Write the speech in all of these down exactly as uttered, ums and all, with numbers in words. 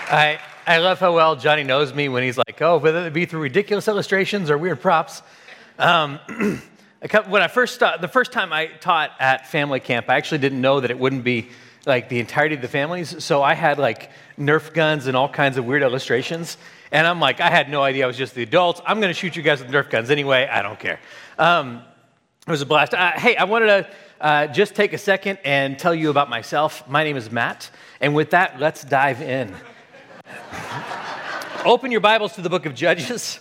I I love how well Johnny knows me when he's like, oh, whether it be through ridiculous illustrations or weird props. Um, when I first started, the first time I taught at family camp, I actually didn't know that it wouldn't be like the entirety of the families. So I had like Nerf guns and all kinds of weird illustrations. And I'm like, I had no idea I was just the adults. I'm going to shoot you guys with Nerf guns anyway. I don't care. Um, it was a blast. Uh, hey, I wanted to uh, just take a second and tell you about myself. My name is Matt. And with that, let's dive in. Open your Bibles to the book of Judges.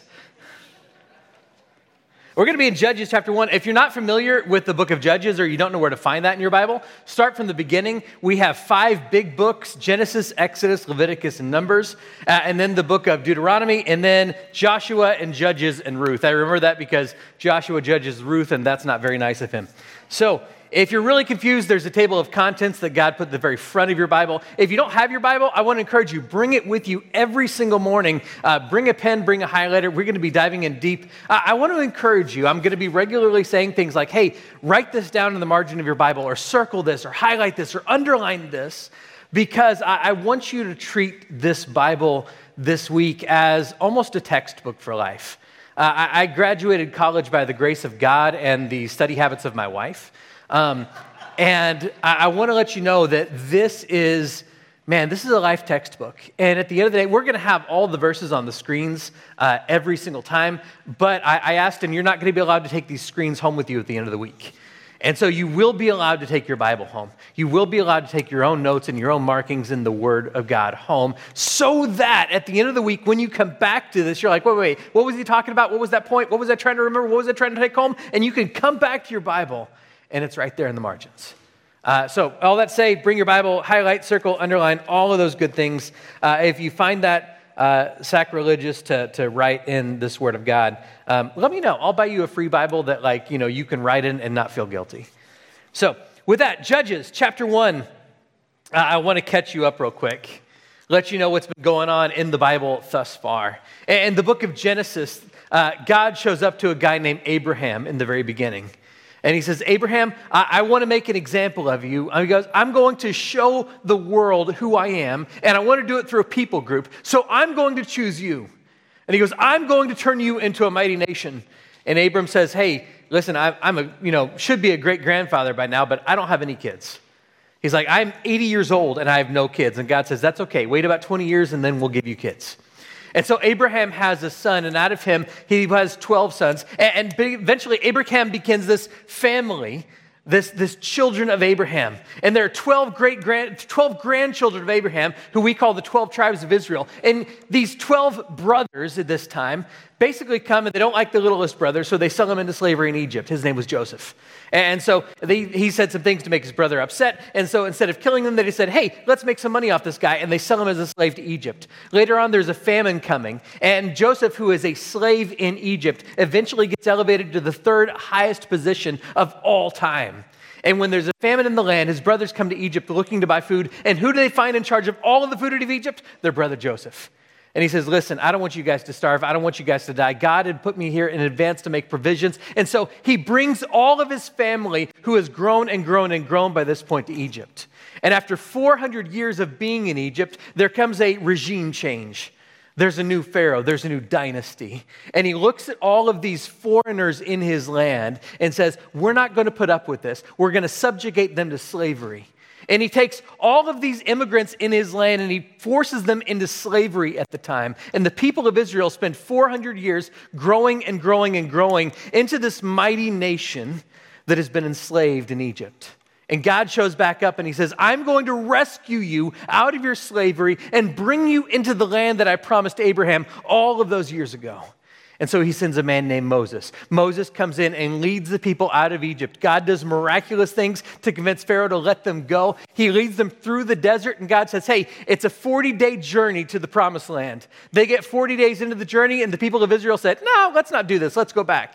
We're going to be in Judges chapter one. If you're not familiar with the book of Judges or you don't know where to find that in your Bible, start from the beginning. We have five big books: Genesis, Exodus, Leviticus, and Numbers, uh, and then the book of Deuteronomy, and then Joshua and Judges and Ruth. I remember that because Joshua judges Ruth, and that's not very nice of him. So if you're really confused, there's a table of contents that God put at the very front of your Bible. If you don't have your Bible, I want to encourage you, bring it with you every single morning. Uh, bring a pen, bring a highlighter. We're going to be diving in deep. Uh, I want to encourage you. I'm going to be regularly saying things like, hey, write this down in the margin of your Bible, or circle this, or highlight this, or underline this, because I, I want you to treat this Bible this week as almost a textbook for life. Uh, I, I graduated college by the grace of God and the study habits of my wife. Um, and I, I want to let you know that this is, man, this is a life textbook. And at the end of the day, we're going to have all the verses on the screens uh, every single time. But I, I asked him, you're not going to be allowed to take these screens home with you at the end of the week. And so you will be allowed to take your Bible home. You will be allowed to take your own notes and your own markings in the Word of God home, so that at the end of the week, when you come back to this, you're like, wait, wait, what was he talking about? What was that point? What was I trying to remember? What was I trying to take home? And you can come back to your Bible, and it's right there in the margins. Uh, so all that say, bring your Bible, highlight, circle, underline, all of those good things. Uh, if you find that uh, sacrilegious to, to write in this Word of God, um, let me know. I'll buy you a free Bible that, like, you know, you can write in and not feel guilty. So with that, Judges chapter one, uh, I want to catch you up real quick, let you know what's been going on in the Bible thus far. And in the book of Genesis, uh, God shows up to a guy named Abraham in the very beginning. And he says, Abraham, I, I want to make an example of you. And he goes, I'm going to show the world who I am, and I want to do it through a people group. So I'm going to choose you. And he goes, I'm going to turn you into a mighty nation. And Abram says, hey, listen, I, I'm a, you know, should be a great grandfather by now, but I don't have any kids. He's like, I'm eighty years old and I have no kids. And God says, that's okay. Wait about twenty years and then we'll give you kids. And so Abraham has a son, and out of him, he has twelve sons. And eventually, Abraham begins this family, this, this children of Abraham. And there are twelve great grand, twelve grandchildren of Abraham, who we call the twelve tribes of Israel. And these twelve brothers at this time basically come, and they don't like the littlest brother, so they sell him into slavery in Egypt. His name was Joseph. And so they, he said some things to make his brother upset. And so instead of killing them, they said, hey, let's make some money off this guy. And they sell him as a slave to Egypt. Later on, there's a famine coming. And Joseph, who is a slave in Egypt, eventually gets elevated to the third highest position of all time. And when there's a famine in the land, his brothers come to Egypt looking to buy food. And who do they find in charge of all of the food of Egypt? Their brother Joseph. And he says, listen, I don't want you guys to starve. I don't want you guys to die. God had put me here in advance to make provisions. And so he brings all of his family, who has grown and grown and grown by this point, to Egypt. And after four hundred years of being in Egypt, there comes a regime change. There's a new pharaoh. There's a new dynasty. And he looks at all of these foreigners in his land and says, we're not going to put up with this. We're going to subjugate them to slavery. And he takes all of these immigrants in his land and he forces them into slavery at the time. And the people of Israel spend four hundred years growing and growing and growing into this mighty nation that has been enslaved in Egypt. And God shows back up and he says, I'm going to rescue you out of your slavery and bring you into the land that I promised Abraham all of those years ago. And so he sends a man named Moses. Moses comes in and leads the people out of Egypt. God does miraculous things to convince Pharaoh to let them go. He leads them through the desert, and God says, hey, it's a forty-day journey to the promised land. They get forty days into the journey, and the people of Israel said, no, let's not do this. Let's go back.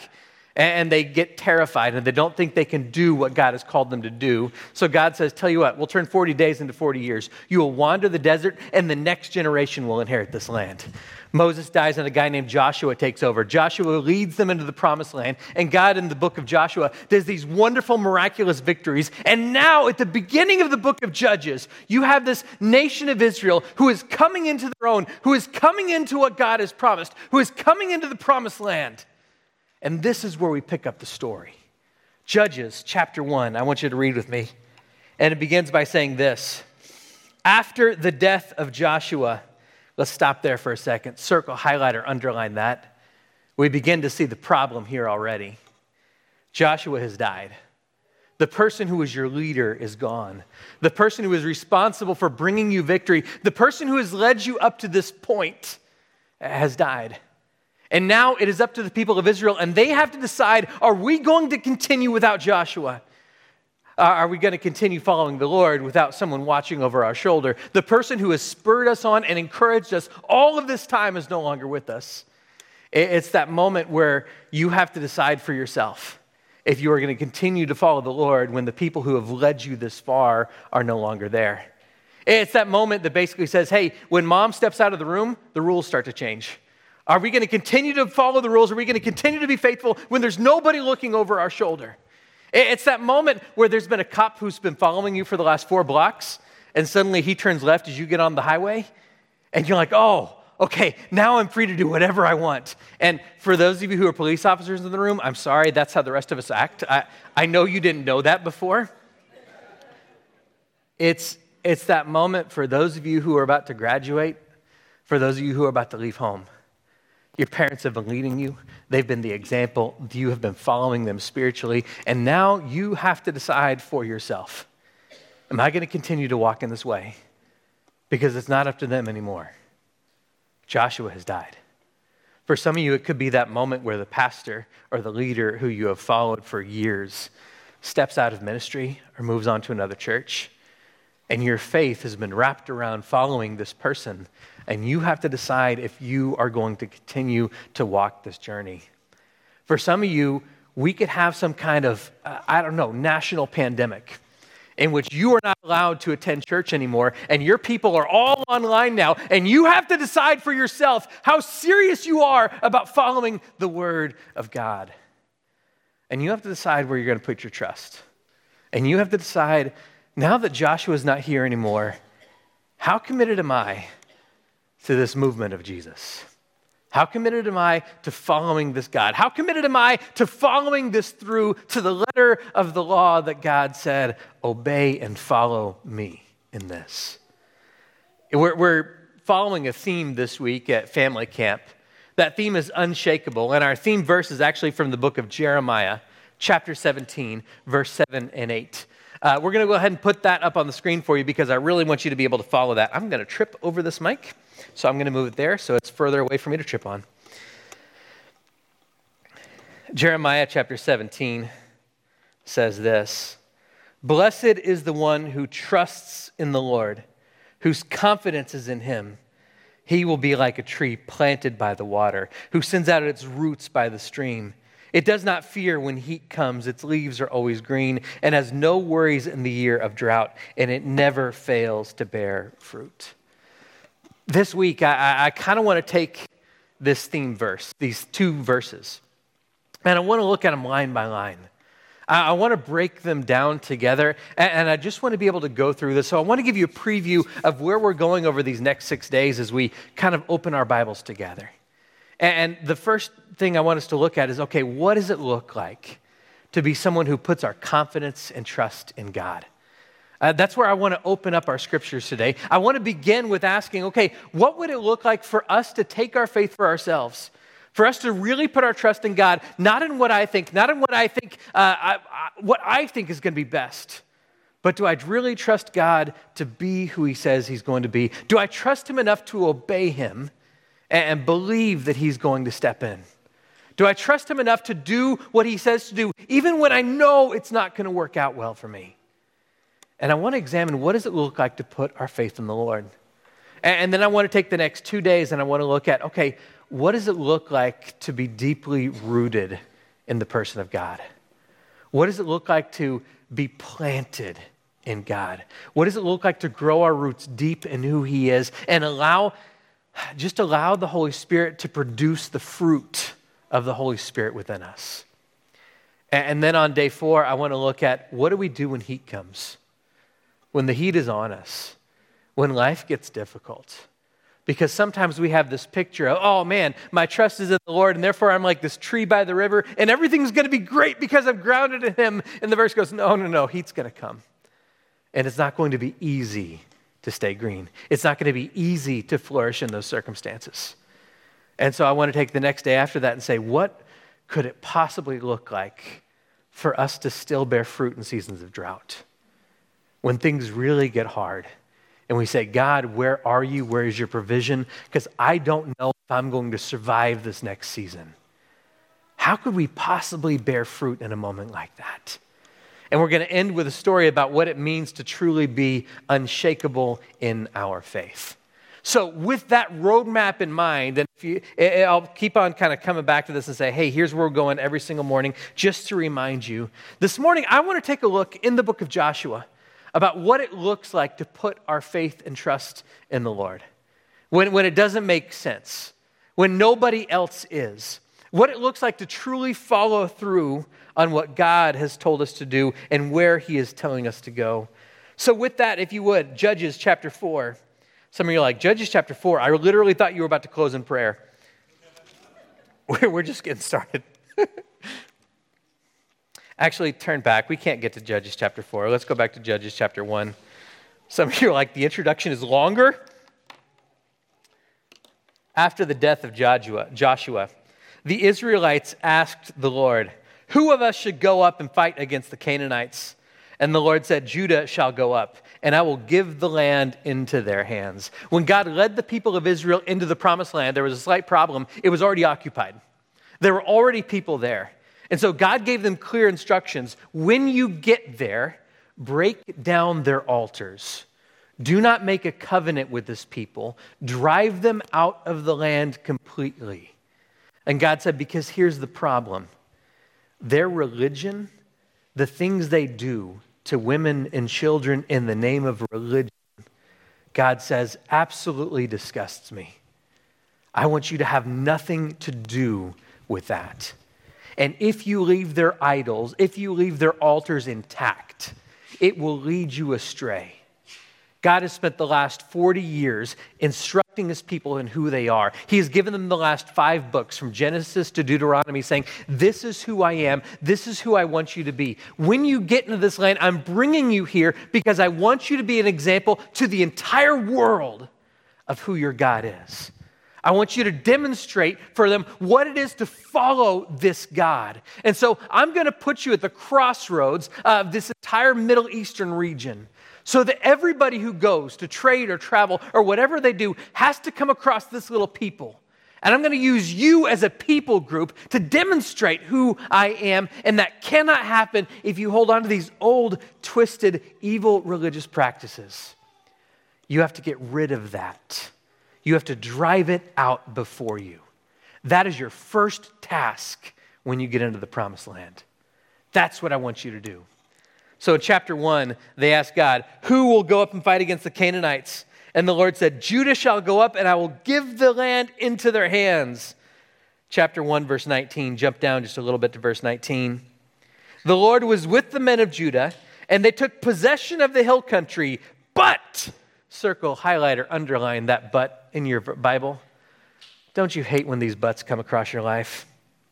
And they get terrified and they don't think they can do what God has called them to do. So God says, tell you what, we'll turn forty days into forty years. You will wander the desert and the next generation will inherit this land. Moses dies and a guy named Joshua takes over. Joshua leads them into the promised land. And God in the book of Joshua does these wonderful, miraculous victories. And now at the beginning of the book of Judges, you have this nation of Israel who is coming into their own, who is coming into what God has promised, who is coming into the promised land. And this is where we pick up the story. Judges chapter one, I want you to read with me. And it begins by saying this. After the death of Joshua, let's stop there for a second. Circle, highlight, or underline that. We begin to see the problem here already. Joshua has died. The person who was your leader is gone. The person who is responsible for bringing you victory, the person who has led you up to this point has died. And now it is up to the people of Israel, and they have to decide, are we going to continue without Joshua? Uh, are we going to continue following the Lord without someone watching over our shoulder? The person who has spurred us on and encouraged us all of this time is no longer with us. It's that moment where you have to decide for yourself if you are going to continue to follow the Lord when the people who have led you this far are no longer there. It's that moment that basically says, hey, when mom steps out of the room, the rules start to change. Are we going to continue to follow the rules? Are we going to continue to be faithful when there's nobody looking over our shoulder? It's that moment where there's been a cop who's been following you for the last four blocks, and suddenly he turns left as you get on the highway, and you're like, oh, okay, now I'm free to do whatever I want. And for those of you who are police officers in the room, I'm sorry, that's how the rest of us act. I, I know you didn't know that before. It's, it's that moment for those of you who are about to graduate, for those of you who are about to leave home. Your parents have been leading you. They've been the example. You have been following them spiritually. And now you have to decide for yourself, am I going to continue to walk in this way? Because it's not up to them anymore. Joshua has died. For some of you, it could be that moment where the pastor or the leader who you have followed for years steps out of ministry or moves on to another church. And your faith has been wrapped around following this person. And you have to decide if you are going to continue to walk this journey. For some of you, we could have some kind of, uh, I don't know, national pandemic in which you are not allowed to attend church anymore, and your people are all online now, and you have to decide for yourself how serious you are about following the Word of God. And you have to decide where you're going to put your trust. And you have to decide, now that Joshua is not here anymore, how committed am I to this movement of Jesus? How committed am I to following this God? How committed am I to following this through to the letter of the law that God said, obey and follow me in this? We're, we're following a theme this week at Family Camp. That theme is unshakable, and our theme verse is actually from the book of Jeremiah, chapter seventeen, verse seven and eight. Uh, we're going to go ahead and put that up on the screen for you because I really want you to be able to follow that. I'm going to trip over this mic, so I'm going to move it there so it's further away for me to trip on. Jeremiah chapter seventeen says this, "Blessed is the one who trusts in the Lord, whose confidence is in him. He will be like a tree planted by the water, who sends out its roots by the stream. It does not fear when heat comes. Its leaves are always green and has no worries in the year of drought, and it never fails to bear fruit." This week, I, I kind of want to take this theme verse, these two verses, and I want to look at them line by line. I, I want to break them down together, and, and I just want to be able to go through this. So I want to give you a preview of where we're going over these next six days as we kind of open our Bibles together. And the first thing I want us to look at is, okay, what does it look like to be someone who puts our confidence and trust in God? Uh, that's where I want to open up our scriptures today. I want to begin with asking, okay, what would it look like for us to take our faith for ourselves? For us to really put our trust in God, not in what I think, not in what I think, uh, I, I, what I think is going to be best, but do I really trust God to be who he says he's going to be? Do I trust him enough to obey him and believe that he's going to step in? Do I trust him enough to do what he says to do, even when I know it's not going to work out well for me? And I want to examine, what does it look like to put our faith in the Lord? And then I want to take the next two days and I want to look at, okay, what does it look like to be deeply rooted in the person of God? What does it look like to be planted in God? What does it look like to grow our roots deep in who he is and allow, just allow the Holy Spirit to produce the fruit of the Holy Spirit within us? And then on day four, I want to look at what do we do when heat comes? When the heat is on us, when life gets difficult. Because sometimes we have this picture of, oh man, my trust is in the Lord, and therefore I'm like this tree by the river, and everything's going to be great because I'm grounded in him. And the verse goes, no, no, no, heat's going to come. And it's not going to be easy to stay green. It's not going to be easy to flourish in those circumstances. And so I want to take the next day after that and say, what could it possibly look like for us to still bear fruit in seasons of drought? When things really get hard and we say, God, where are you? Where is your provision? Because I don't know if I'm going to survive this next season. How could we possibly bear fruit in a moment like that? And we're going to end with a story about what it means to truly be unshakable in our faith. So with that roadmap in mind, and if you, I'll keep on kind of coming back to this and say, hey, here's where we're going every single morning, just to remind you. This morning, I want to take a look in the book of Joshua about what it looks like to put our faith and trust in the Lord. When, when it doesn't make sense, when nobody else is, what it looks like to truly follow through on what God has told us to do and where he is telling us to go. So with that, if you would, Judges chapter four. Some of you are like, Judges chapter four, I literally thought you were about to close in prayer. We're just getting started. Actually, turn back. We can't get to Judges chapter four. Let's go back to Judges chapter one. Some of you are like, the introduction is longer. After the death of Joshua, Joshua, the Israelites asked the Lord, who of us should go up and fight against the Canaanites? And the Lord said, Judah shall go up, and I will give the land into their hands. When God led the people of Israel into the promised land, there was a slight problem. It was already occupied. There were already people there. And so God gave them clear instructions. When you get there, break down their altars. Do not make a covenant with this people. Drive them out of the land completely. And God said, because here's the problem. Their religion, the things they do to women and children in the name of religion, God says, absolutely disgusts me. I want you to have nothing to do with that. And if you leave their idols, if you leave their altars intact, it will lead you astray. God has spent the last forty years instructing his people in who they are. He has given them the last five books from Genesis to Deuteronomy saying, this is who I am. This is who I want you to be. When you get into this land, I'm bringing you here because I want you to be an example to the entire world of who your God is. I want you to demonstrate for them what it is to follow this God. And so I'm going to put you at the crossroads of this entire Middle Eastern region so that everybody who goes to trade or travel or whatever they do has to come across this little people. And I'm going to use you as a people group to demonstrate who I am, and that cannot happen if you hold on to these old, twisted, evil religious practices. You have to get rid of that. You have to drive it out before you. That is your first task when you get into the promised land. That's what I want you to do. So in chapter one, they asked God, who will go up and fight against the Canaanites? And the Lord said, Judah shall go up, and I will give the land into their hands. Chapter one, verse nineteen. Jump down just a little bit to verse nineteen. The Lord was with the men of Judah, and they took possession of the hill country, but... circle, highlight, or underline that but in your Bible. Don't you hate when these buts come across your life?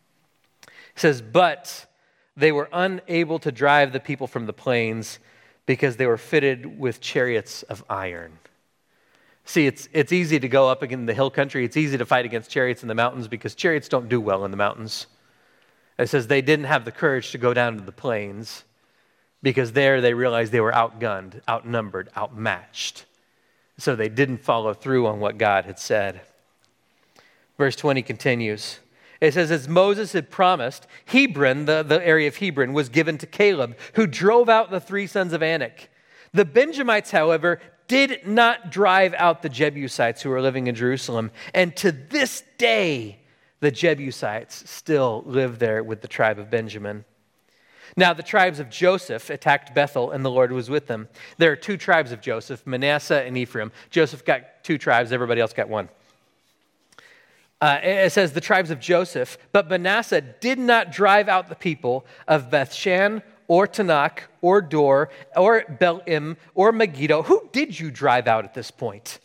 It says, but they were unable to drive the people from the plains because they were fitted with chariots of iron. See, it's it's easy to go up against the hill country. It's easy to fight against chariots in the mountains because chariots don't do well in the mountains. It says they didn't have the courage to go down to the plains because there they realized they were outgunned, outnumbered, outmatched. So they didn't follow through on what God had said. Verse twenty continues. It says, as Moses had promised, Hebron, the, the area of Hebron, was given to Caleb, who drove out the three sons of Anak. The Benjamites, however, did not drive out the Jebusites who were living in Jerusalem. And to this day, The Jebusites still live there with the tribe of Benjamin. Now the tribes of Joseph attacked Bethel, and the Lord was with them. There are two tribes of Joseph, Manasseh and Ephraim. Joseph got two tribes, everybody else got one. Uh, it says the tribes of Joseph, but Manasseh did not drive out the people of Bethshan or Tanakh or Dor or Belim or Megiddo. Who did you drive out at this point?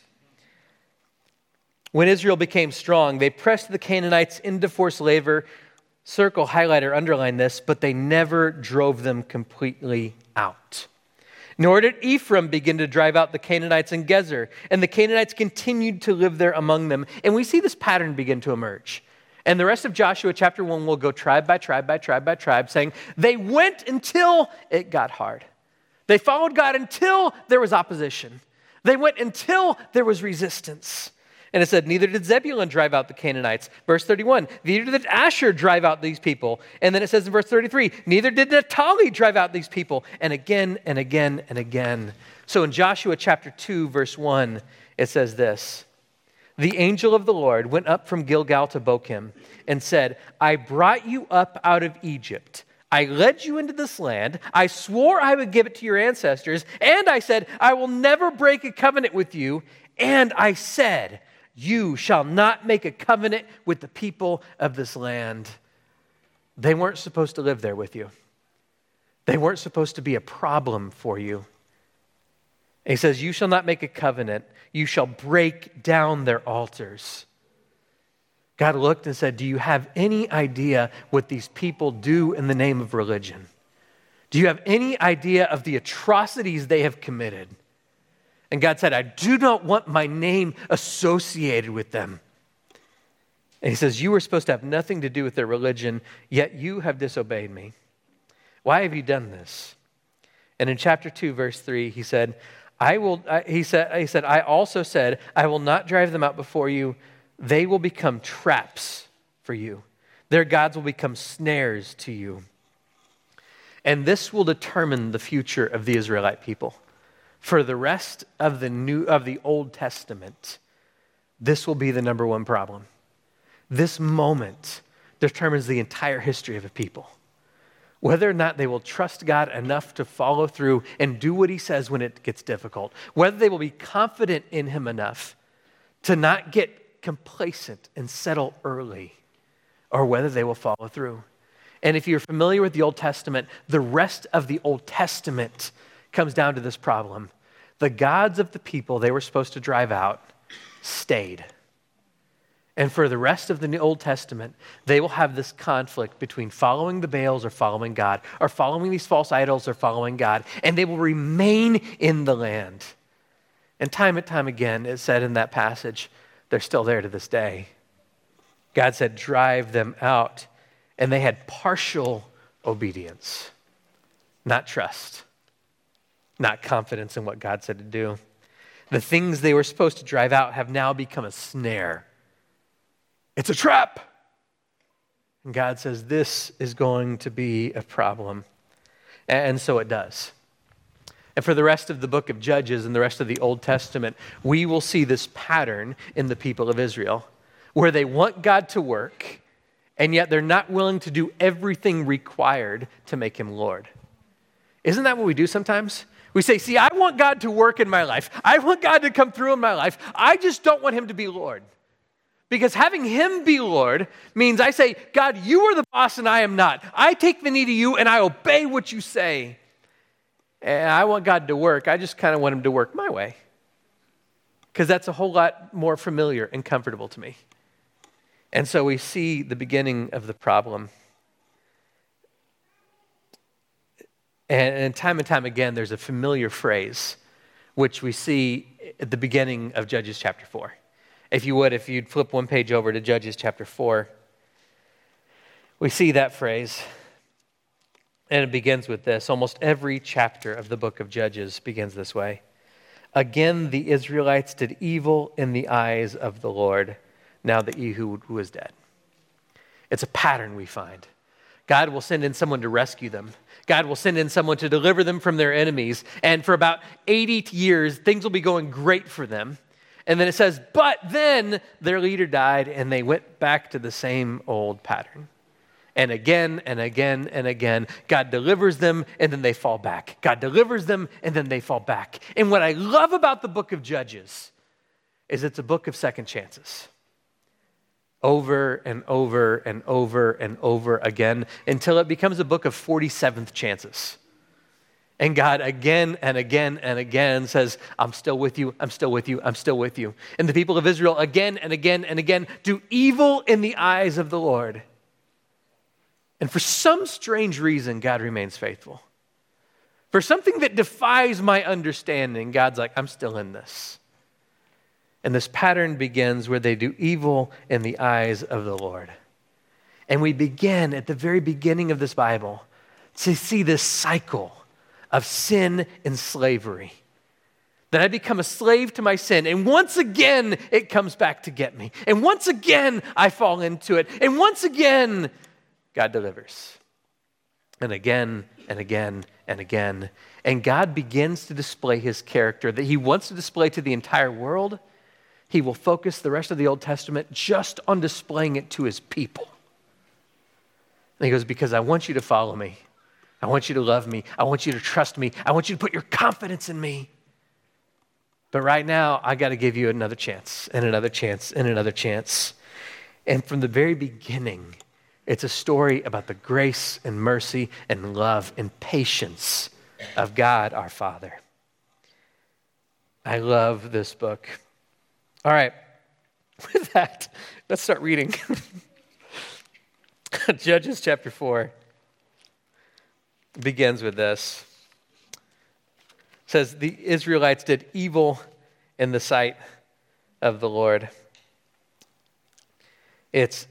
When Israel became strong, they pressed the Canaanites into forced labor. Circle, highlight, or underline this, but they never drove them completely out. Nor did Ephraim begin to drive out the Canaanites in Gezer, and the Canaanites continued to live there among them. And we see this pattern begin to emerge. And the rest of Joshua chapter one will go tribe by tribe by tribe by tribe, saying they went until it got hard. They followed God until there was opposition. They went until there was resistance. And it said, neither did Zebulun drive out the Canaanites. Verse thirty-one, neither did Asher drive out these people. And then it says in verse thirty-three, neither did Naphtali drive out these people. And again and again and again. So in Joshua chapter two, verse one, it says this, the angel of the Lord went up from Gilgal to Bochim and said, I brought you up out of Egypt. I led you into this land. I swore I would give it to your ancestors. And I said, I will never break a covenant with you. And I said, you shall not make a covenant with the people of this land. They weren't supposed to live there with you. They weren't supposed to be a problem for you. And he says, you shall not make a covenant. You shall break down their altars. God looked and said, do you have any idea what these people do in the name of religion? Do you have any idea of the atrocities they have committed? And God said, I do not want my name associated with them. And he says, you were supposed to have nothing to do with their religion, yet you have disobeyed me. Why have you done this? And in chapter two, verse three, he said, I will, he said, he said, I also said, I will not drive them out before you. They will become traps for you. Their gods will become snares to you. And this will determine the future of the Israelite people. For the rest of the new of the Old Testament, this will be the number one problem. This moment determines the entire history of a people. Whether or not they will trust God enough to follow through and do what he says when it gets difficult. Whether they will be confident in him enough to not get complacent and settle early. Or whether they will follow through. And if you're familiar with the Old Testament, the rest of the Old Testament comes down to this problem. The gods of the people they were supposed to drive out stayed. And for the rest of the Old Testament, they will have this conflict between following the Baals or following God, or following these false idols or following God, and they will remain in the land. And time and time again, it said in that passage, they're still there to this day. God said, drive them out. And they had partial obedience, not trust. Not confidence in what God said to do. The things they were supposed to drive out have now become a snare. It's a trap. And God says this is going to be a problem. And so it does. And for the rest of the book of Judges and the rest of the Old Testament, we will see this pattern in the people of Israel, where they want God to work, and yet they're not willing to do everything required to make him Lord. Isn't that what we do sometimes? We say, see, I want God to work in my life. I want God to come through in my life. I just don't want him to be Lord. Because having him be Lord means I say, God, you are the boss and I am not. I take the knee to you and I obey what you say. And I want God to work. I just kind of want him to work my way. Because that's a whole lot more familiar and comfortable to me. And so we see the beginning of the problem. And, and time and time again, there's a familiar phrase, which we see at the beginning of Judges chapter four. If you would, if you'd flip one page over to Judges chapter four, we see that phrase. And it begins with this. Almost every chapter of the book of Judges begins this way. Again, the Israelites did evil in the eyes of the Lord, now that Ehud was dead. It's a pattern we find. God will send in someone to rescue them. God will send in someone to deliver them from their enemies. And for about eighty years, things will be going great for them. And then it says, but then their leader died and they went back to the same old pattern. And again and again and again, God delivers them and then they fall back. God delivers them and then they fall back. And what I love about the book of Judges is it's a book of second chances. Over and over and over and over again until it becomes a book of forty-seventh chances. And God again and again and again says, I'm still with you, I'm still with you, I'm still with you. And the people of Israel again and again and again do evil in the eyes of the Lord. And for some strange reason, God remains faithful. For something that defies my understanding, God's like, I'm still in this. And this pattern begins where they do evil in the eyes of the Lord. And we begin at the very beginning of this Bible to see this cycle of sin and slavery. That I become a slave to my sin. And once again, it comes back to get me. And once again, I fall into it. And once again, God delivers. And again and again and again. And God begins to display his character that he wants to display to the entire world. He will focus the rest of the Old Testament just on displaying it to his people. And he goes, because I want you to follow me. I want you to love me. I want you to trust me. I want you to put your confidence in me. But right now, I got to give you another chance and another chance and another chance. And from the very beginning, it's a story about the grace and mercy and love and patience of God, our Father. I love this book. All right, with that, let's start reading. Judges chapter four begins with this. It says, the Israelites did evil in the sight of the Lord. It's,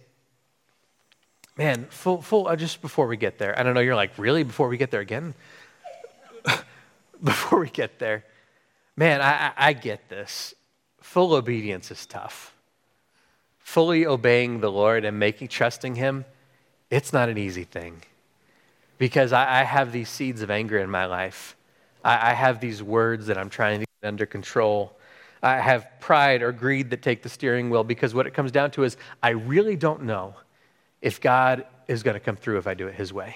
man, full, full, uh, just before we get there, I don't know, you're like, really, before we get there again? Before we get there, man, I, I, I get this. Full obedience is tough. Fully obeying the Lord and making, trusting him, it's not an easy thing. Because I, I have these seeds of anger in my life. I, I have these words that I'm trying to get under control. I have pride or greed that take the steering wheel because what it comes down to is I really don't know if God is going to come through if I do it his way.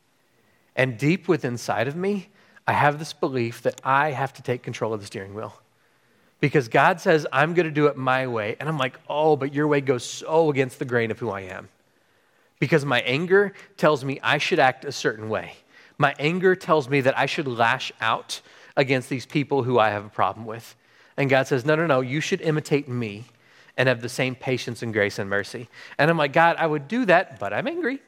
And deep within inside of me, I have this belief that I have to take control of the steering wheel. Because God says, I'm going to do it my way. And I'm like, oh, but your way goes so against the grain of who I am. Because my anger tells me I should act a certain way. My anger tells me that I should lash out against these people who I have a problem with. And God says, no, no, no, you should imitate me and have the same patience and grace and mercy. And I'm like, God, I would do that, but I'm angry.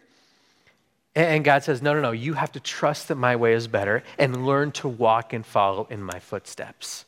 And God says, no, no, no, you have to trust that my way is better and learn to walk and follow in my footsteps.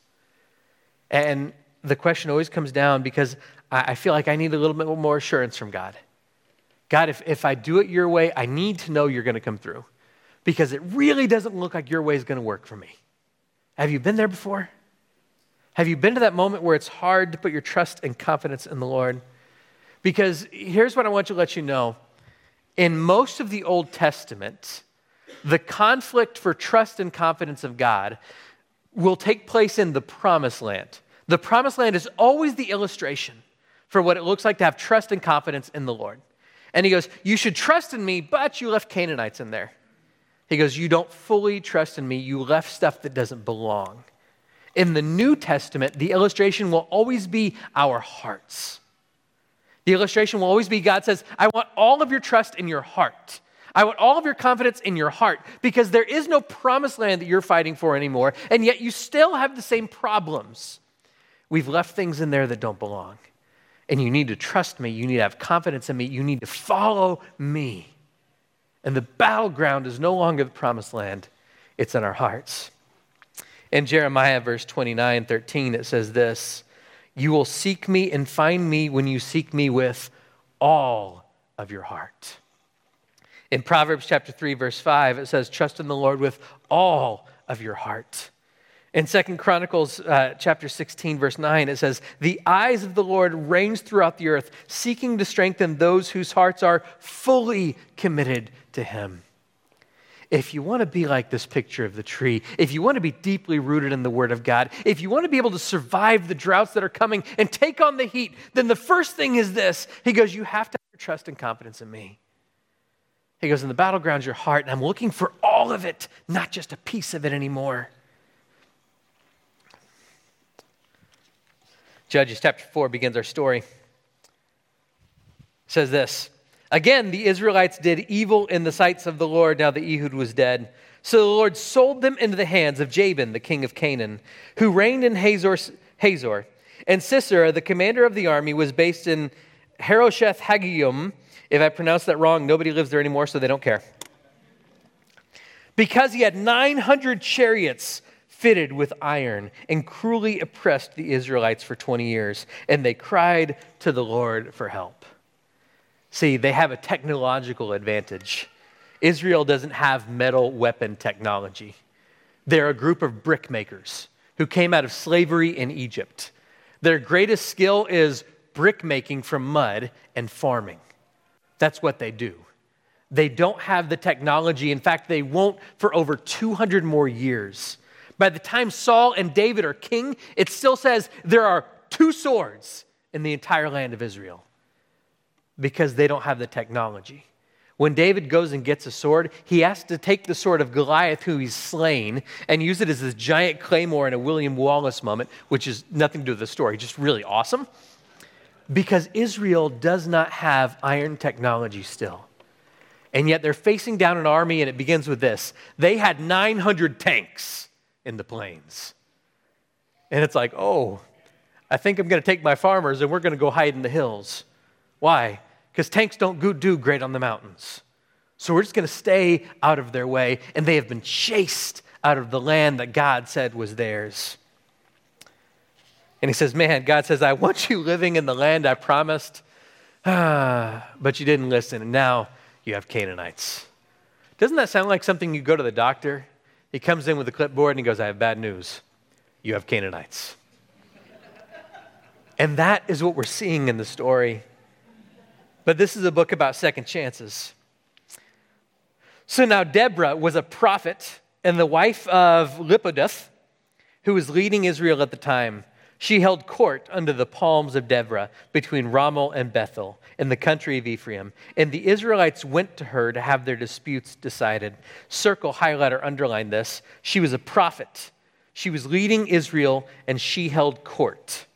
And the question always comes down because I feel like I need a little bit more assurance from God. God, if, if I do it your way, I need to know you're going to come through because it really doesn't look like your way is going to work for me. Have you been there before? Have you been to that moment where it's hard to put your trust and confidence in the Lord? Because here's what I want to let you know. In most of the Old Testament, the conflict for trust and confidence of God will take place in the promised land. The promised land is always the illustration for what it looks like to have trust and confidence in the Lord. And he goes, you should trust in me, but you left Canaanites in there. He goes, you don't fully trust in me. You left stuff that doesn't belong. In the New Testament, the illustration will always be our hearts. The illustration will always be God says, I want all of your trust in your heart. I want all of your confidence in your heart because there is no promised land that you're fighting for anymore, and yet you still have the same problems. We've left things in there that don't belong. And you need to trust me. You need to have confidence in me. You need to follow me. And the battleground is no longer the promised land. It's in our hearts. In Jeremiah verse twenty-nine, thirteen, it says this, you will seek me and find me when you seek me with all of your heart. In Proverbs chapter three, verse five, it says, trust in the Lord with all of your heart. In Second Chronicles uh, chapter sixteen, verse nine, it says, the eyes of the Lord range throughout the earth, seeking to strengthen those whose hearts are fully committed to him. if you want to be like this picture of the tree, if you want to be deeply rooted in the Word of God, if you want to be able to survive the droughts that are coming and take on the heat, then the first thing is this. He goes, you have to have your trust and confidence in me. He goes, in the battleground's your heart, and I'm looking for all of it, not just a piece of it anymore. Judges chapter four begins our story. It says this, again, the Israelites did evil in the sights of the Lord now that Ehud was dead. So the Lord sold them into the hands of Jabin, the king of Canaan, who reigned in Hazor. Hazor. And Sisera, the commander of the army, was based in Harosheth Haggayim. If I pronounced that wrong, nobody lives there anymore, so they don't care. Because he had nine hundred chariots fitted with iron and cruelly oppressed the Israelites for twenty years. And they cried to the Lord for help. See, they have a technological advantage. Israel doesn't have metal weapon technology. They're a group of brick makers who came out of slavery in Egypt. Their greatest skill is brick making from mud and farming. That's what they do. They don't have the technology. In fact, they won't for over two hundred more years. By the time Saul and David are king, it still says there are two swords in the entire land of Israel because they don't have the technology. When David goes and gets a sword, he has to take the sword of Goliath, who he's slain, and use it as this giant claymore in a William Wallace moment, which is nothing to do with the story, just really awesome. Because Israel does not have iron technology still. And yet they're facing down an army, and it begins with this. They had nine hundred tanks in the plains. And it's like, oh, I think I'm going to take my farmers and we're going to go hide in the hills. Why? Because tanks don't do great on the mountains. So we're just going to stay out of their way. And they have been chased out of the land that God said was theirs. And he says, man, God says, I want you living in the land I promised, ah, but you didn't listen, and now you have Canaanites. Doesn't that sound like something you go to the doctor? He comes in with a clipboard and he goes, I have bad news. You have Canaanites. And that is what we're seeing in the story. But this is a book about second chances. So now Deborah was a prophet and the wife of Lapidoth, who was leading Israel at the time. She held court under the palms of Deborah between Ramel and Bethel in the country of Ephraim. And the Israelites went to her to have their disputes decided. Circle, highlight, or underline this. She was a prophet. She was leading Israel, and she held court.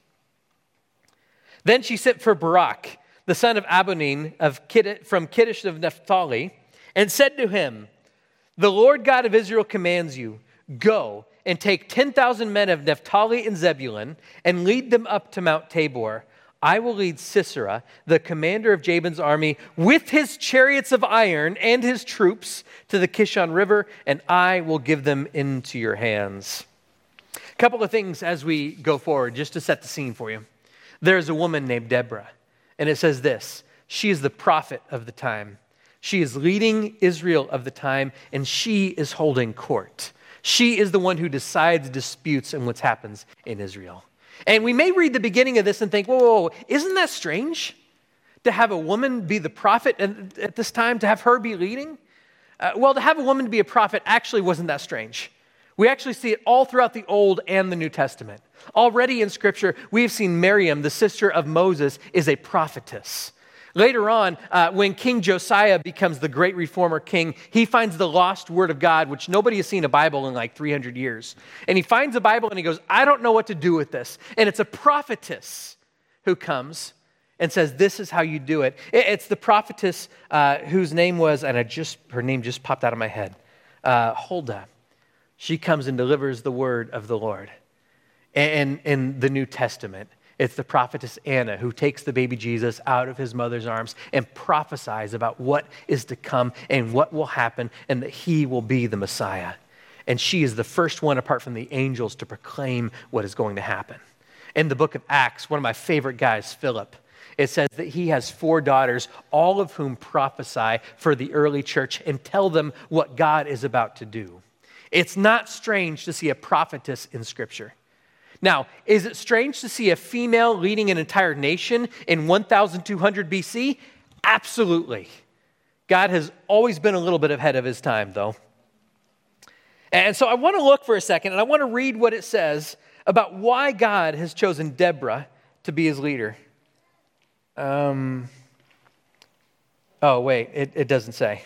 Then she sent for Barak, the son of Abonin of Kid- from Kiddush of Naphtali, and said to him, the Lord God of Israel commands you, go and take ten thousand men of Naphtali and Zebulun and lead them up to Mount Tabor. I will lead Sisera, the commander of Jabin's army, with his chariots of iron and his troops to the Kishon River, and I will give them into your hands. A couple of things as we go forward, just to set the scene for you. There's a woman named Deborah, and it says this, she is the prophet of the time. She is leading Israel of the time, and she is holding court. She is the one who decides disputes and what happens in Israel. And we may read the beginning of this and think, whoa, whoa, whoa, isn't that strange? To have a woman be the prophet at, at this time, to have her be leading? Uh, well, to have a woman be a prophet actually wasn't that strange. We actually see it all throughout the Old and the New Testament. Already in Scripture, we have seen Miriam, the sister of Moses, is a prophetess. Later on, uh, when King Josiah becomes the great reformer king, he finds the lost word of God, which nobody has seen a Bible in like three hundred years. And he finds a Bible and he goes, I don't know what to do with this. And it's a prophetess who comes and says, this is how you do it. It's the prophetess uh, whose name was, and I just her name just popped out of my head, uh, Huldah. She comes and delivers the word of the Lord. And in the New Testament, it's the prophetess Anna who takes the baby Jesus out of his mother's arms and prophesies about what is to come and what will happen and that he will be the Messiah. And she is the first one, apart from the angels, to proclaim what is going to happen. In the book of Acts, one of my favorite guys, Philip, it says that he has four daughters, all of whom prophesy for the early church and tell them what God is about to do. It's not strange to see a prophetess in Scripture. Now, is it strange to see a female leading an entire nation in one thousand two hundred B C? Absolutely. God has always been a little bit ahead of his time, though. And so I want to look for a second, and I want to read what it says about why God has chosen Deborah to be his leader. Um, oh, wait, it, it doesn't say.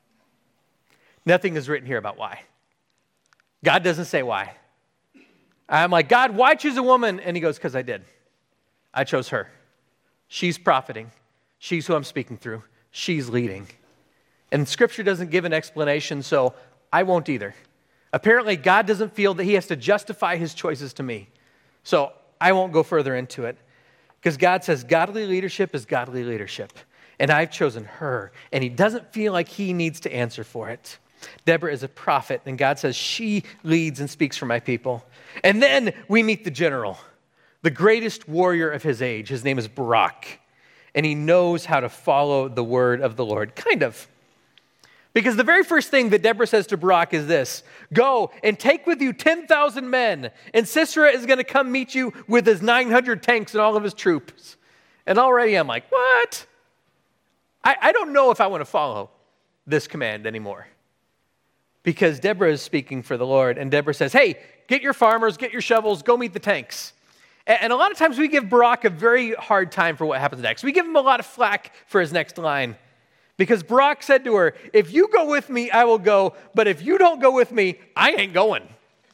Nothing is written here about why. God doesn't say why. I'm like, God, why choose a woman? And he goes, because I did. I chose her. She's profiting. She's who I'm speaking through. She's leading. And Scripture doesn't give an explanation, so I won't either. Apparently, God doesn't feel that he has to justify his choices to me. So I won't go further into it. Because God says godly leadership is godly leadership. And I've chosen her. And he doesn't feel like he needs to answer for it. Deborah is a prophet, and God says she leads and speaks for my people. And then we meet the general, the greatest warrior of his age. His name is Barak. And he knows how to follow the word of the Lord. Kind of. Because the very first thing that Deborah says to Barak is this: go and take with you ten thousand men, and Sisera is going to come meet you with his nine hundred tanks and all of his troops. And already I'm like, what? I, I don't know if I want to follow this command anymore. Because Deborah is speaking for the Lord, and Deborah says, hey, get your farmers, get your shovels, go meet the tanks. And, and a lot of times we give Barak a very hard time for what happens next. We give him a lot of flack for his next line. Because Barak said to her, if you go with me, I will go, but if you don't go with me, I ain't going.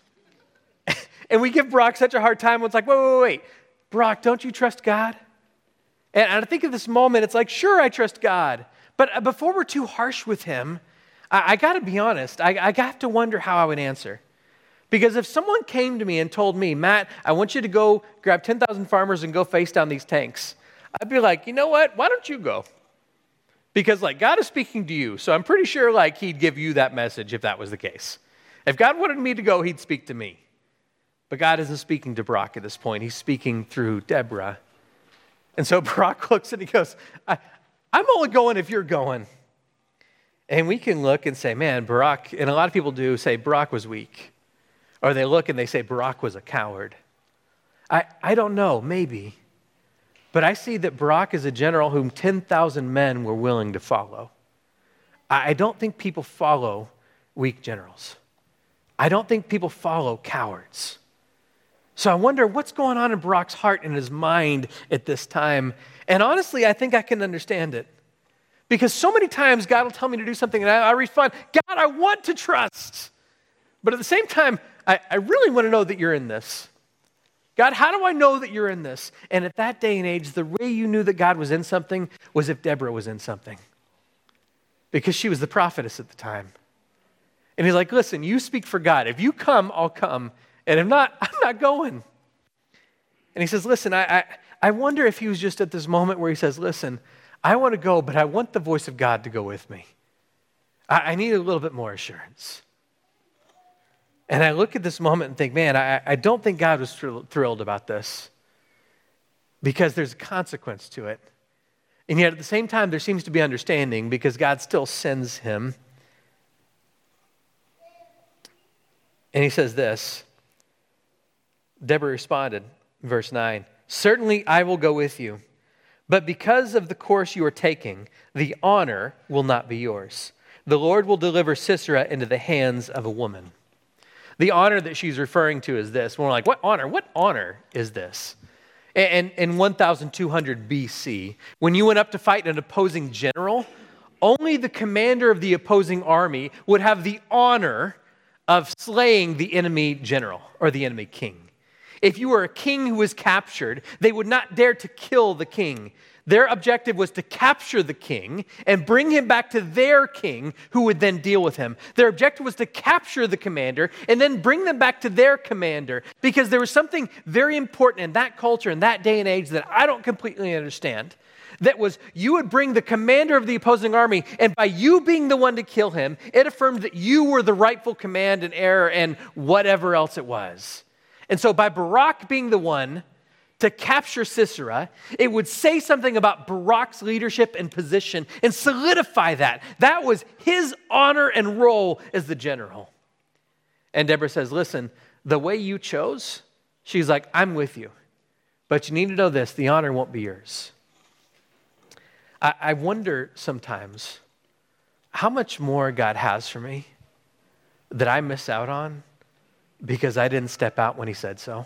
And we give Barak such a hard time. It's like, wait, wait, wait, Barak, don't you trust God? And I think at this moment, it's like, sure, I trust God. But before we're too harsh with him, I, I got to be honest. I, I got to wonder how I would answer. Because if someone came to me and told me, Matt, I want you to go grab ten thousand farmers and go face down these tanks, I'd be like, you know what? Why don't you go? Because like God is speaking to you, so I'm pretty sure like he'd give you that message if that was the case. If God wanted me to go, he'd speak to me. But God isn't speaking to Barak at this point. He's speaking through Deborah. And so Barak looks and he goes, I, I'm only going if you're going. And we can look and say, man, Barak, and a lot of people do say Barak was weak. Or they look and they say Barak was a coward. I, I don't know, maybe. But I see that Barak is a general whom ten thousand men were willing to follow. I don't think people follow weak generals. I don't think people follow cowards. So I wonder what's going on in Barak's heart and his mind at this time. And honestly, I think I can understand it. Because so many times God will tell me to do something and I, I respond, God, I want to trust. But at the same time, I, I really want to know that you're in this. God, how do I know that you're in this? And at that day and age, the way you knew that God was in something was if Deborah was in something. Because she was the prophetess at the time. And he's like, listen, you speak for God. If you come, I'll come. And if not, I'm not going. And he says, listen, I, I, I wonder if he was just at this moment where he says, listen, I want to go, but I want the voice of God to go with me. I, I need a little bit more assurance. And I look at this moment and think, man, I, I don't think God was thr- thrilled about this because there's a consequence to it. And yet at the same time, there seems to be understanding because God still sends him. And he says this, Deborah responded, verse nine, certainly I will go with you, but because of the course you are taking, the honor will not be yours. The Lord will deliver Sisera into the hands of a woman. The honor that she's referring to is this. We're like, what honor? What honor is this? And in one thousand two hundred B C, when you went up to fight an opposing general, only the commander of the opposing army would have the honor of slaying the enemy general or the enemy king. If you were a king who was captured, they would not dare to kill the king. Their objective was to capture the king and bring him back to their king, who would then deal with him. Their objective was to capture the commander and then bring them back to their commander, because there was something very important in that culture, in that day and age, that I don't completely understand. That was, you would bring the commander of the opposing army, and by you being the one to kill him, it affirmed that you were the rightful command and heir and whatever else it was. And so by Barak being the one to capture Sisera, it would say something about Barak's leadership and position and solidify that. That was his honor and role as the general. And Deborah says, listen, the way you chose, she's like, I'm with you. But you need to know this, the honor won't be yours. I, I wonder sometimes how much more God has for me that I miss out on because I didn't step out when he said so?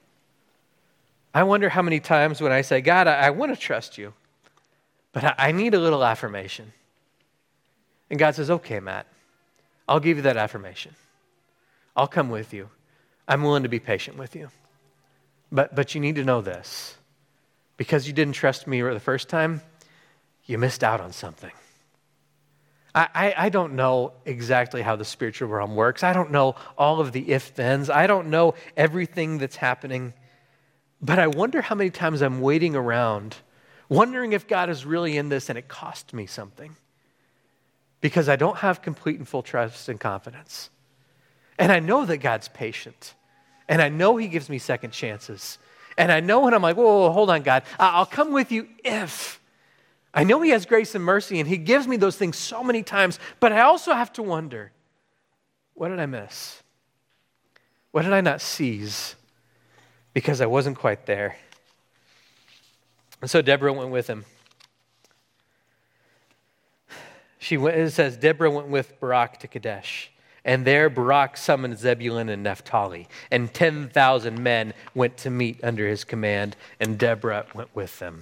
I wonder how many times when I say, God, I, I want to trust you, but I, I need a little affirmation. And God says, okay, Matt, I'll give you that affirmation. I'll come with you. I'm willing to be patient with you. But, but you need to know this. Because you didn't trust me the first time, you missed out on something. I, I, I don't know exactly how the spiritual realm works. I don't know all of the if-thens. I don't know everything that's happening. But I wonder how many times I'm waiting around, wondering if God is really in this and it cost me something. Because I don't have complete and full trust and confidence. And I know that God's patient. And I know he gives me second chances. And I know when I'm like, whoa, whoa, whoa, hold on, God. I'll come with you if. I know he has grace and mercy, and he gives me those things so many times. But I also have to wonder, what did I miss? What did I not seize? Because I wasn't quite there. And so Deborah went with him. She went, it says, Deborah went with Barak to Kadesh. And there Barak summoned Zebulun and Naphtali, and ten thousand men went to meet under his command, and Deborah went with them.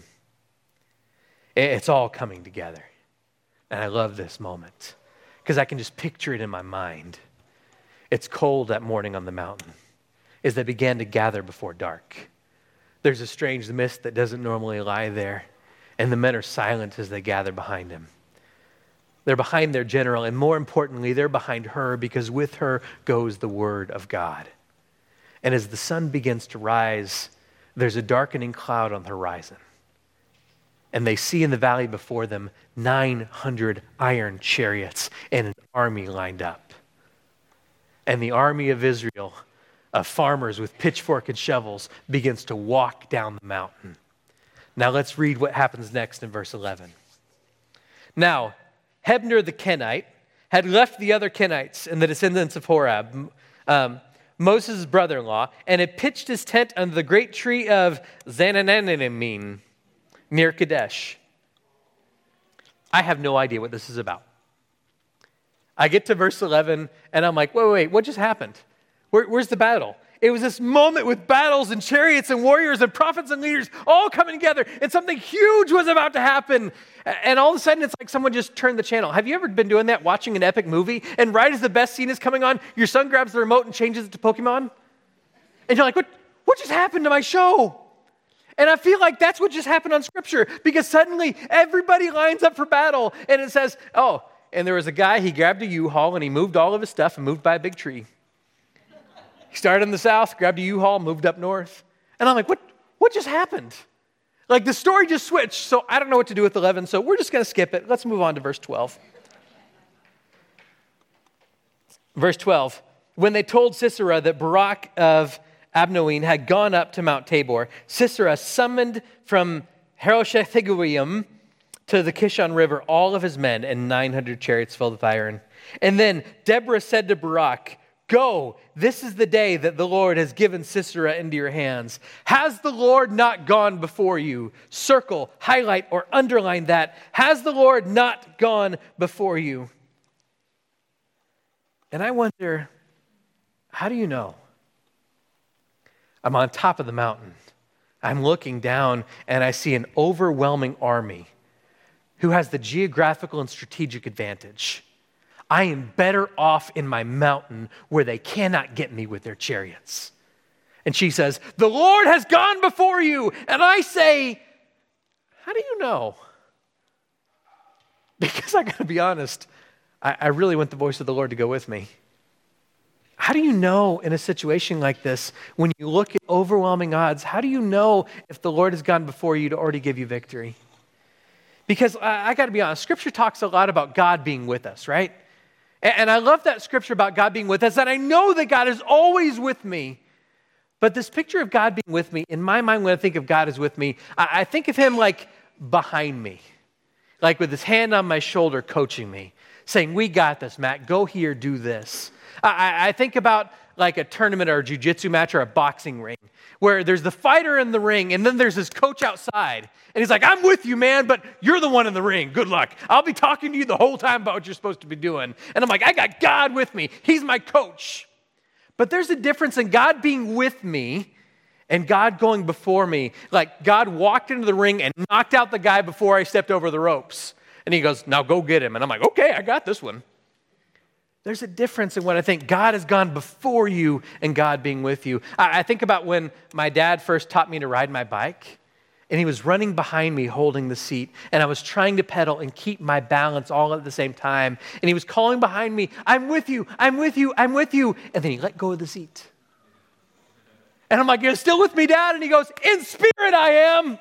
It's all coming together. And I love this moment, because I can just picture it in my mind. It's cold that morning on the mountain, as they began to gather before dark. There's a strange mist that doesn't normally lie there, and the men are silent as they gather behind him. They're behind their general, and more importantly, they're behind her because with her goes the word of God. And as the sun begins to rise, there's a darkening cloud on the horizon. And they see in the valley before them nine hundred iron chariots and an army lined up. And the army of Israel, of farmers with pitchfork and shovels, begins to walk down the mountain. Now let's read what happens next in verse eleven. Now, Hebner the Kenite had left the other Kenites and the descendants of Horab, um, Moses' brother-in-law, and had pitched his tent under the great tree of Zanananimin near Kadesh. I have no idea what this is about. I get to verse eleven, and I'm like, wait, wait, wait, what just happened? Where, where's the battle? It was this moment with battles and chariots and warriors and prophets and leaders all coming together, and something huge was about to happen. And all of a sudden, it's like someone just turned the channel. Have you ever been doing that, watching an epic movie, and right as the best scene is coming on, your son grabs the remote and changes it to Pokemon? And you're like, what, what just happened to my show? And I feel like that's what just happened on Scripture, because suddenly everybody lines up for battle, and it says, oh, and there was a guy, he grabbed a U-Haul, and he moved all of his stuff and moved by a big tree. He started in the south, grabbed a U-Haul, moved up north. And I'm like, what, what just happened? Like the story just switched, so I don't know what to do with eleven, so we're just going to skip it. Let's move on to verse twelve. Verse twelve, when they told Sisera that Barak of Abnoam had gone up to Mount Tabor, Sisera summoned from Harosheth-Hagoyim to the Kishon River all of his men and nine hundred chariots filled with iron. And then Deborah said to Barak, go, this is the day that the Lord has given Sisera into your hands. Has the Lord not gone before you? Circle, highlight, or underline that. Has the Lord not gone before you? And I wonder, how do you know? I'm on top of the mountain. I'm looking down and I see an overwhelming army who has the geographical and strategic advantage. I am better off in my mountain where they cannot get me with their chariots. And she says, the Lord has gone before you. And I say, how do you know? Because I got to be honest, I, I really want the voice of the Lord to go with me. How do you know in a situation like this, when you look at overwhelming odds, how do you know if the Lord has gone before you to already give you victory? Because I, I got to be honest, Scripture talks a lot about God being with us, right? And I love that scripture about God being with us, and I know that God is always with me. But this picture of God being with me, in my mind, when I think of God is with me, I think of him like behind me, like with his hand on my shoulder coaching me, saying, we got this, Matt, go here, do this. I, I think about like a tournament or a jiu-jitsu match or a boxing ring. where there's the fighter in the ring, and then there's his coach outside. And he's like, I'm with you, man, but you're the one in the ring. Good luck. I'll be talking to you the whole time about what you're supposed to be doing. And I'm like, I got God with me. He's my coach. But there's a difference in God being with me and God going before me. Like God walked into the ring and knocked out the guy before I stepped over the ropes. And he goes, now go get him. And I'm like, okay, I got this one. There's a difference in when I think God has gone before you and God being with you. I, I think about when my dad first taught me to ride my bike, and he was running behind me holding the seat, and I was trying to pedal and keep my balance all at the same time. And he was calling behind me, I'm with you, I'm with you, I'm with you. And then he let go of the seat. And I'm like, you're still with me, Dad? And he goes, in spirit I am.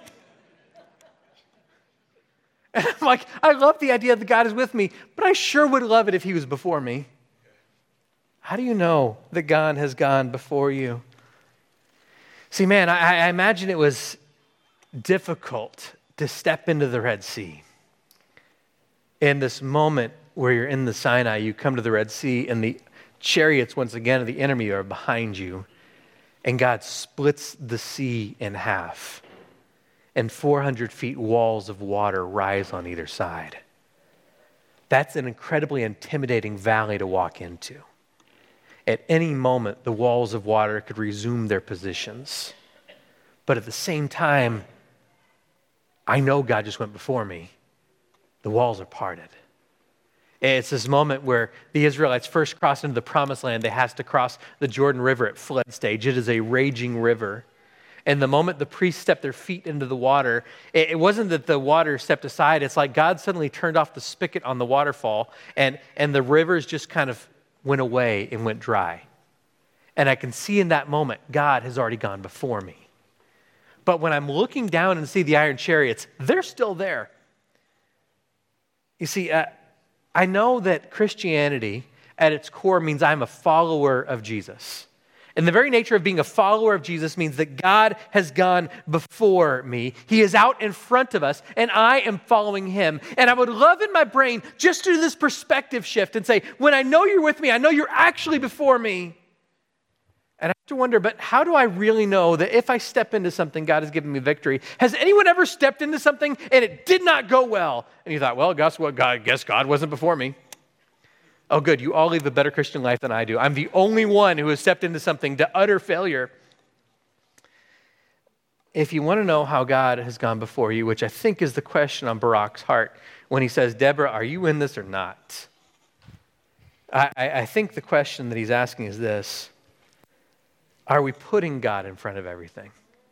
And I'm like, I love the idea that God is with me, but I sure would love it if he was before me. How do you know that God has gone before you? See, man, I, I imagine it was difficult to step into the Red Sea. In this moment where you're in the Sinai, you come to the Red Sea, and the chariots, once again, of the enemy are behind you, and God splits the sea in half, and four hundred feet walls of water rise on either side. That's an incredibly intimidating valley to walk into. At any moment, the walls of water could resume their positions. But at the same time, I know God just went before me. The walls are parted. It's this moment where the Israelites first cross into the promised land. They have to cross the Jordan River at flood stage. It is a raging river. And the moment the priests stepped their feet into the water, it wasn't that the water stepped aside. It's like God suddenly turned off the spigot on the waterfall, and, and the rivers just kind of went away and went dry. And I can see in that moment, God has already gone before me. But when I'm looking down and see the iron chariots, they're still there. You see, uh, I know that Christianity at its core means I'm a follower of Jesus. And the very nature of being a follower of Jesus means that God has gone before me. He is out in front of us, and I am following him. And I would love in my brain just to do this perspective shift and say, when I know you're with me, I know you're actually before me. And I have to wonder, but how do I really know that if I step into something, God has given me victory? Has anyone ever stepped into something and it did not go well? And you thought, well, guess what? God, I guess God wasn't before me. Oh, good. You all live a better Christian life than I do. I'm the only one who has stepped into something to utter failure. If you want to know how God has gone before you, which I think is the question on Barak's heart when he says, Deborah, are you in this or not? I, I think the question that he's asking is this: are we putting God in front of everything?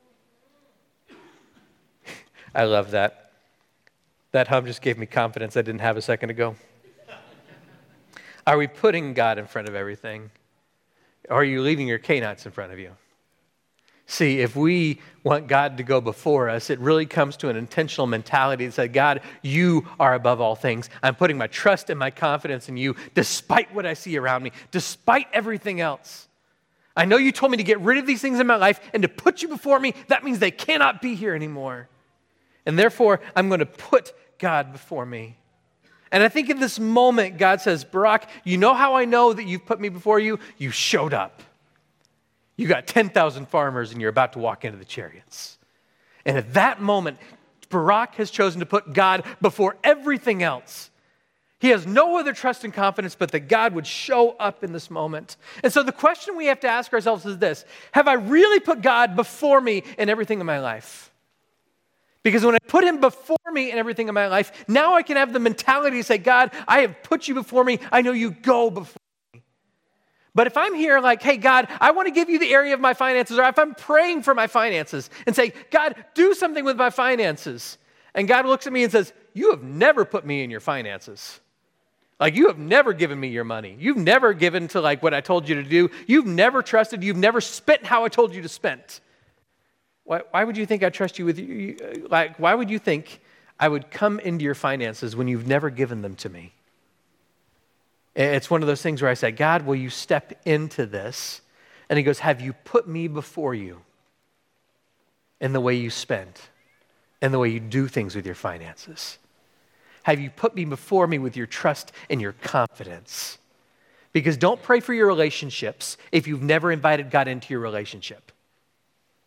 I love that. That hum just gave me confidence I didn't have a second ago. Are we putting God in front of everything? Or are you leaving your Canaanites in front of you? See, if we want God to go before us, it really comes to an intentional mentality that says, God, you are above all things. I'm putting my trust and my confidence in you despite what I see around me, despite everything else. I know you told me to get rid of these things in my life and to put you before me. That means they cannot be here anymore. And therefore, I'm going to put God before me. And I think in this moment, God says, Barak, you know how I know that you've put me before you? You showed up. You got ten thousand farmers and you're about to walk into the chariots. And at that moment, Barak has chosen to put God before everything else. He has no other trust and confidence but that God would show up in this moment. And so the question we have to ask ourselves is this: have I really put God before me in everything in my life? Because when I put him before me in everything in my life, now I can have the mentality to say, God, I have put you before me. I know you go before me. But if I'm here like, hey, God, I want to give you the area of my finances, or if I'm praying for my finances and say, God, do something with my finances. And God looks at me and says, you have never put me in your finances. Like, you have never given me your money. You've never given to like what I told you to do. You've never trusted. You've never spent how I told you to spend. Why, why would you think I trust you with you? Like, why would you think I would come into your finances when you've never given them to me? It's one of those things where I say, God, will you step into this? And he goes, have you put me before you in the way you spend, in the way you do things with your finances? Have you put me before me with your trust and your confidence? Because don't pray for your relationships if you've never invited God into your relationship.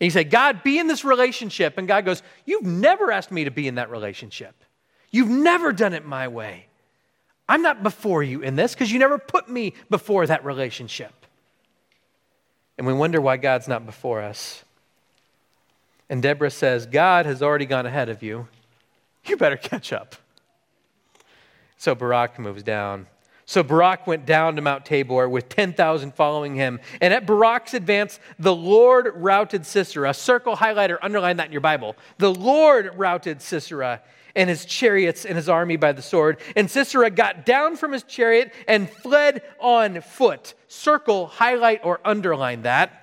And you say, God, be in this relationship. And God goes, you've never asked me to be in that relationship. You've never done it my way. I'm not before you in this because you never put me before that relationship. And we wonder why God's not before us. And Deborah says, God has already gone ahead of you. You better catch up. So Barak moves down. So Barak went down to Mount Tabor with ten thousand following him. And at Barak's advance, the Lord routed Sisera. Circle, highlight, or underline that in your Bible. The Lord routed Sisera and his chariots and his army by the sword. And Sisera got down from his chariot and fled on foot. Circle, highlight, or underline that.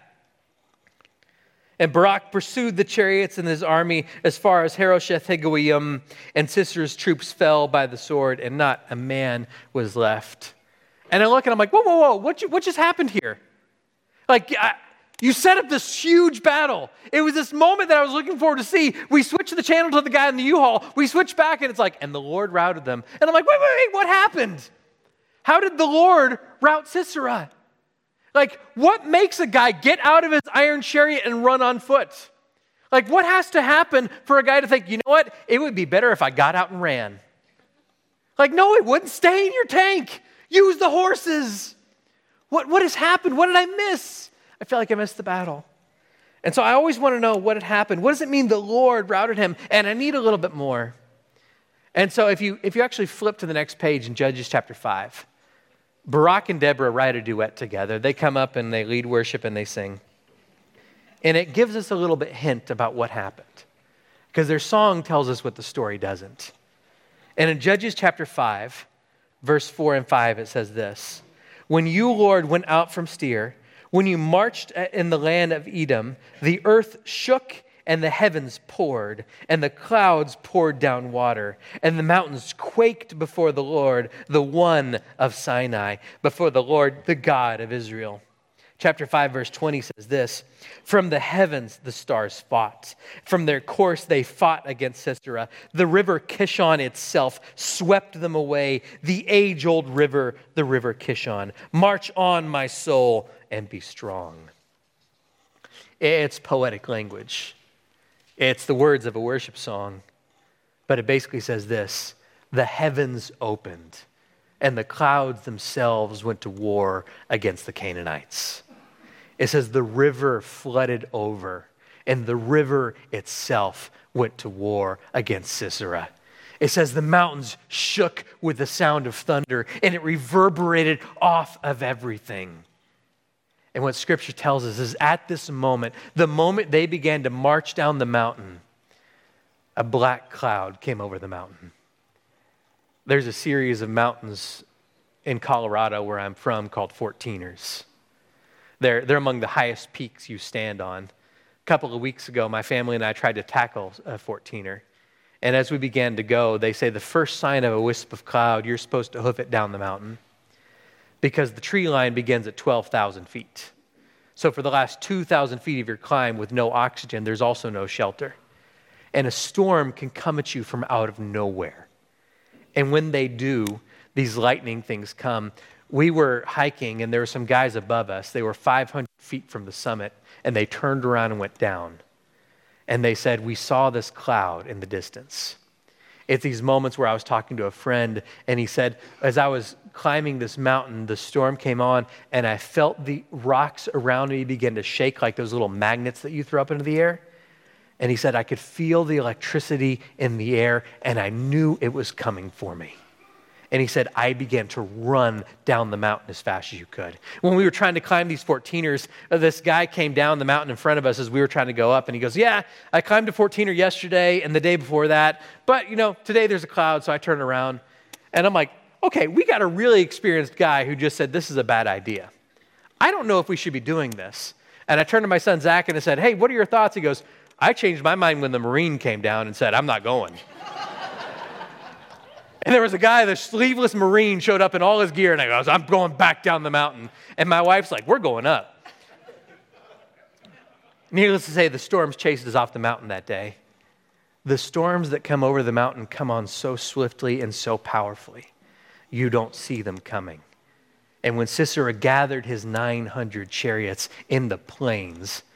And Barak pursued the chariots and his army as far as Harosheth Hagoyim, and Sisera's troops fell by the sword, and not a man was left. And I look and I'm like, whoa, whoa, whoa, what, what just happened here? Like, I, you set up this huge battle. It was this moment that I was looking forward to see. We switched the channel to the guy in the U-Haul. We switched back, and it's like, and the Lord routed them. And I'm like, wait, wait, wait, what happened? How did the Lord rout Sisera? Like, what makes a guy get out of his iron chariot and run on foot? Like, what has to happen for a guy to think, you know what? It would be better if I got out and ran. Like, no, it wouldn't. Stay in your tank. Use the horses. What, what has happened? What did I miss? I feel like I missed the battle. And so I always want to know what had happened. What does it mean the Lord routed him? And I need a little bit more. And so if you, if you actually flip to the next page in Judges chapter five, Barak and Deborah write a duet together. They come up and they lead worship and they sing. And it gives us a little bit hint about what happened, because their song tells us what the story doesn't. And in Judges chapter five, verse four and five, it says this: when you, Lord, went out from Seir, when you marched in the land of Edom, the earth shook and the heavens poured, and the clouds poured down water, and the mountains quaked before the Lord, the one of Sinai, before the Lord, the God of Israel. Chapter five, verse twenty says this: from the heavens the stars fought. From their course they fought against Sisera. The river Kishon itself swept them away, the age-old river, the river Kishon. March on, my soul, and be strong. It's poetic language. It's the words of a worship song, but it basically says this: the heavens opened, and the clouds themselves went to war against the Canaanites. It says the river flooded over, and the river itself went to war against Sisera. It says the mountains shook with the sound of thunder, and it reverberated off of everything. And what Scripture tells us is at this moment, the moment they began to march down the mountain, a black cloud came over the mountain. There's a series of mountains in Colorado where I'm from called fourteeners. They're, they're among the highest peaks you stand on. A couple of weeks ago, my family and I tried to tackle a fourteener. And as we began to go, they say the first sign of a wisp of cloud, you're supposed to hoof it down the mountain, because the tree line begins at twelve thousand feet. So for the last two thousand feet of your climb with no oxygen, there's also no shelter. And a storm can come at you from out of nowhere. And when they do, these lightning things come. We were hiking, and there were some guys above us. They were five hundred feet from the summit, and they turned around and went down. And they said, we saw this cloud in the distance. It's these moments where I was talking to a friend, and he said, as I was climbing this mountain, the storm came on, and I felt the rocks around me begin to shake like those little magnets that you throw up into the air. And he said, I could feel the electricity in the air, and I knew it was coming for me. And he said, I began to run down the mountain as fast as you could. When we were trying to climb these fourteeners, this guy came down the mountain in front of us as we were trying to go up. And he goes, yeah, I climbed a fourteener yesterday and the day before that. But, you know, today there's a cloud, so I turned around. And I'm like, okay, we got a really experienced guy who just said, this is a bad idea. I don't know if we should be doing this. And I turned to my son, Zach, and I said, hey, what are your thoughts? He goes, I changed my mind when the Marine came down and said, I'm not going. And there was a guy, the sleeveless Marine, showed up in all his gear, and I goes, I'm going back down the mountain. And my wife's like, we're going up. Needless to say, the storms chased us off the mountain that day. The storms that come over the mountain come on so swiftly and so powerfully, you don't see them coming. And when Sisera gathered his nine hundred chariots in the plains,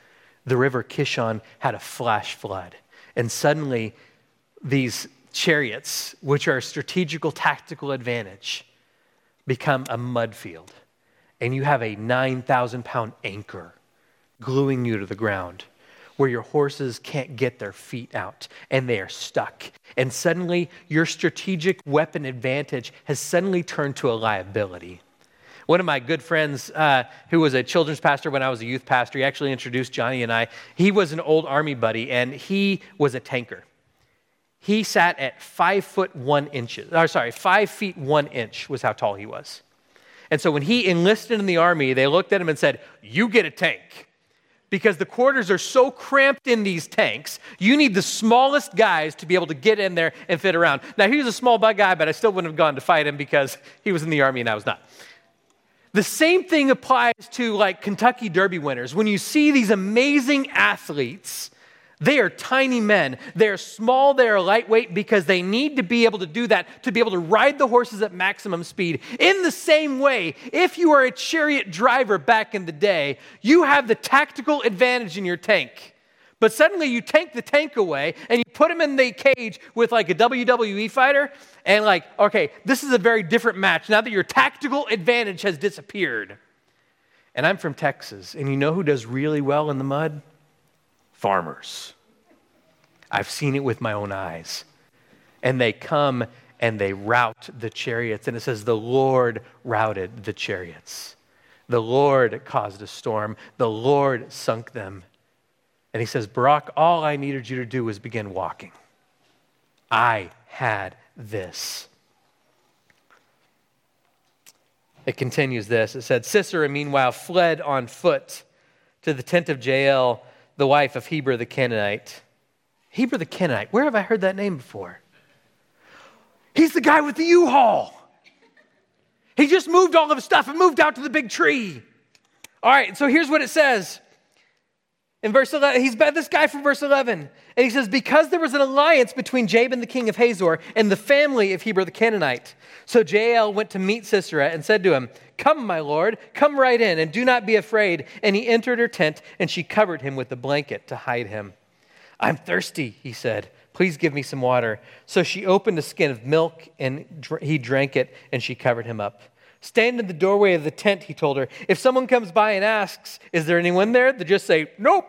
the river Kishon had a flash flood. And suddenly, these chariots, which are a strategical, tactical advantage, become a mud field. And you have a nine thousand pound anchor gluing you to the ground where your horses can't get their feet out and they are stuck. And suddenly, your strategic weapon advantage has suddenly turned to a liability. One of my good friends, uh, who was a children's pastor when I was a youth pastor, he actually introduced Johnny and I. He was an old Army buddy, and he was a tanker. He sat at five foot one inches, or sorry, five feet one inch was how tall he was. And so when he enlisted in the Army, they looked at him and said, "You get a tank." Because the quarters are so cramped in these tanks, you need the smallest guys to be able to get in there and fit around. Now, he was a small bug guy, but I still wouldn't have gone to fight him because he was in the Army and I was not. The same thing applies to like Kentucky Derby winners. When you see these amazing athletes, they are tiny men. They're small, they're lightweight because they need to be able to do that, to be able to ride the horses at maximum speed. In the same way, if you are a chariot driver back in the day, you have the tactical advantage in your tank. But suddenly you take the tank away and you put him in the cage with like a W W E fighter and like, okay, this is a very different match now that your tactical advantage has disappeared. And I'm from Texas, and you know who does really well in the mud? Farmers. I've seen it with my own eyes. And they come and they rout the chariots. And it says the Lord routed the chariots. The Lord caused a storm. The Lord sunk them. And he says, Barak, all I needed you to do was begin walking. I had this. It continues this. It said, Sisera, meanwhile, fled on foot to the tent of Jael, the wife of Heber the Canaanite. Heber the Canaanite. Where have I heard that name before? He's the guy with the U-Haul. He just moved all of his stuff and moved out to the big tree. All right, so here's what it says. In verse eleven, he's this guy from verse eleven. And he says, because there was an alliance between Jabin the king of Hazor and the family of Heber the Canaanite. So Jael went to meet Sisera and said to him, come, my lord, come right in and do not be afraid. And he entered her tent and she covered him with a blanket to hide him. I'm thirsty, he said. Please give me some water. So she opened a skin of milk and dr- he drank it and she covered him up. Stand in the doorway of the tent, he told her. If someone comes by and asks, is there anyone there? They just say, nope.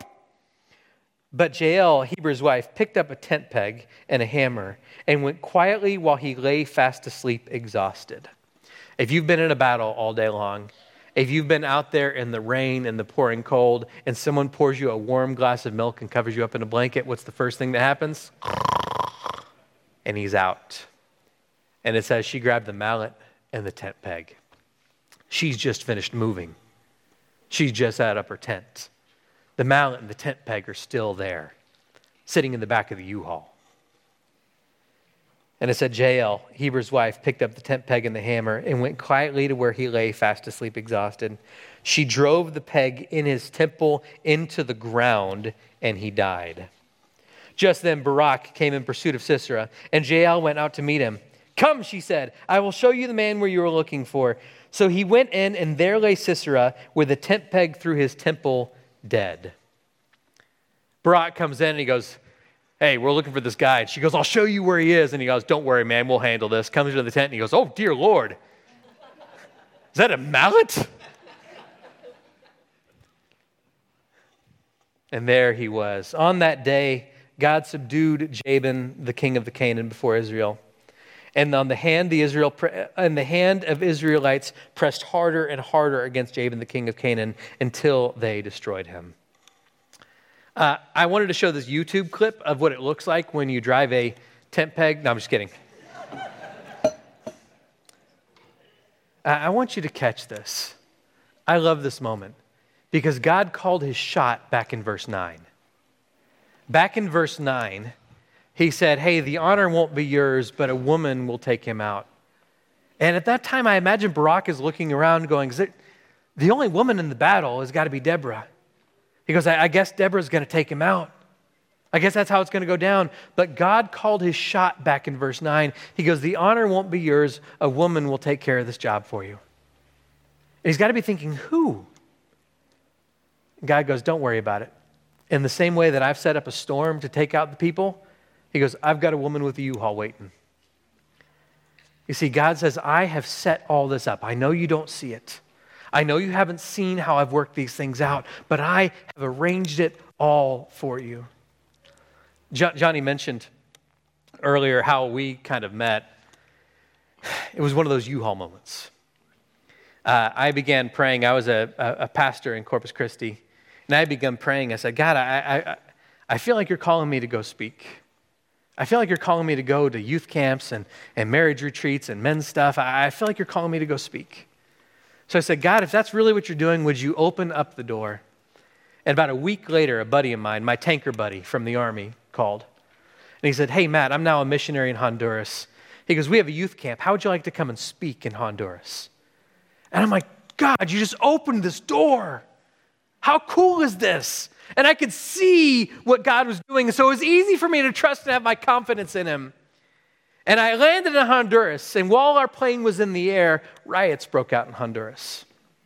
But Jael, Heber's wife, picked up a tent peg and a hammer and went quietly while he lay fast asleep, exhausted. If you've been in a battle all day long, if you've been out there in the rain and the pouring cold and someone pours you a warm glass of milk and covers you up in a blanket, what's the first thing that happens? And he's out. And it says she grabbed the mallet and the tent peg. She's just finished moving. She's just out of her tent. The mallet and the tent peg are still there, sitting in the back of the U-Haul. And it said Jael, Heber's wife, picked up the tent peg and the hammer and went quietly to where he lay fast asleep, exhausted. She drove the peg in his temple into the ground, and he died. Just then Barak came in pursuit of Sisera, and Jael went out to meet him. Come, she said, I will show you the man where you are looking for. So he went in, and there lay Sisera with a tent peg through his temple, dead. Barak comes in, and he goes, hey, we're looking for this guy. And she goes, I'll show you where he is. And he goes, don't worry, man, we'll handle this. Comes into the tent, and he goes, oh, dear Lord. Is that a mallet? And there he was. On that day, God subdued Jabin, the king of the Canaan, before Israel. And on the hand, the Israel and the hand of Israelites pressed harder and harder against Jabin, the king of Canaan, until they destroyed him. Uh, I wanted to show this YouTube clip of what it looks like when you drive a tent peg. No, I'm just kidding. uh, I want you to catch this. I love this moment because God called his shot back in verse nine. Back in verse nine, he said, hey, the honor won't be yours, but a woman will take him out. And at that time, I imagine Barak is looking around going, is it, the only woman in the battle has got to be Deborah. He goes, I, I guess Deborah's going to take him out. I guess that's how it's going to go down. But God called his shot back in verse nine. He goes, the honor won't be yours. A woman will take care of this job for you. And he's got to be thinking, who? And God goes, don't worry about it. in the same way that I've set up a storm to take out the people, he goes, I've got a woman with a U-Haul waiting. You see, God says, I have set all this up. I know you don't see it. I know you haven't seen how I've worked these things out, but I have arranged it all for you. Jo- Johnny mentioned earlier how we kind of met. It was one of those U-Haul moments. Uh, I began praying. I was a, a, a pastor in Corpus Christi, and I began praying. I said, God, I, I, I feel like you're calling me to go speak. I feel like you're calling me to go to youth camps and, and marriage retreats and men's stuff. I, I feel like you're calling me to go speak. So I said, God, if that's really what you're doing, would you open up the door? And about a week later, a buddy of mine, my tanker buddy from the Army, called. And he said, hey, Matt, I'm now a missionary in Honduras. He goes, we have a youth camp. How would you like to come and speak in Honduras? And I'm like, God, you just opened this door. How cool is this? And I could see what God was doing. So it was easy for me to trust and have my confidence in him. And I landed in Honduras, and while our plane was in the air, riots broke out in Honduras.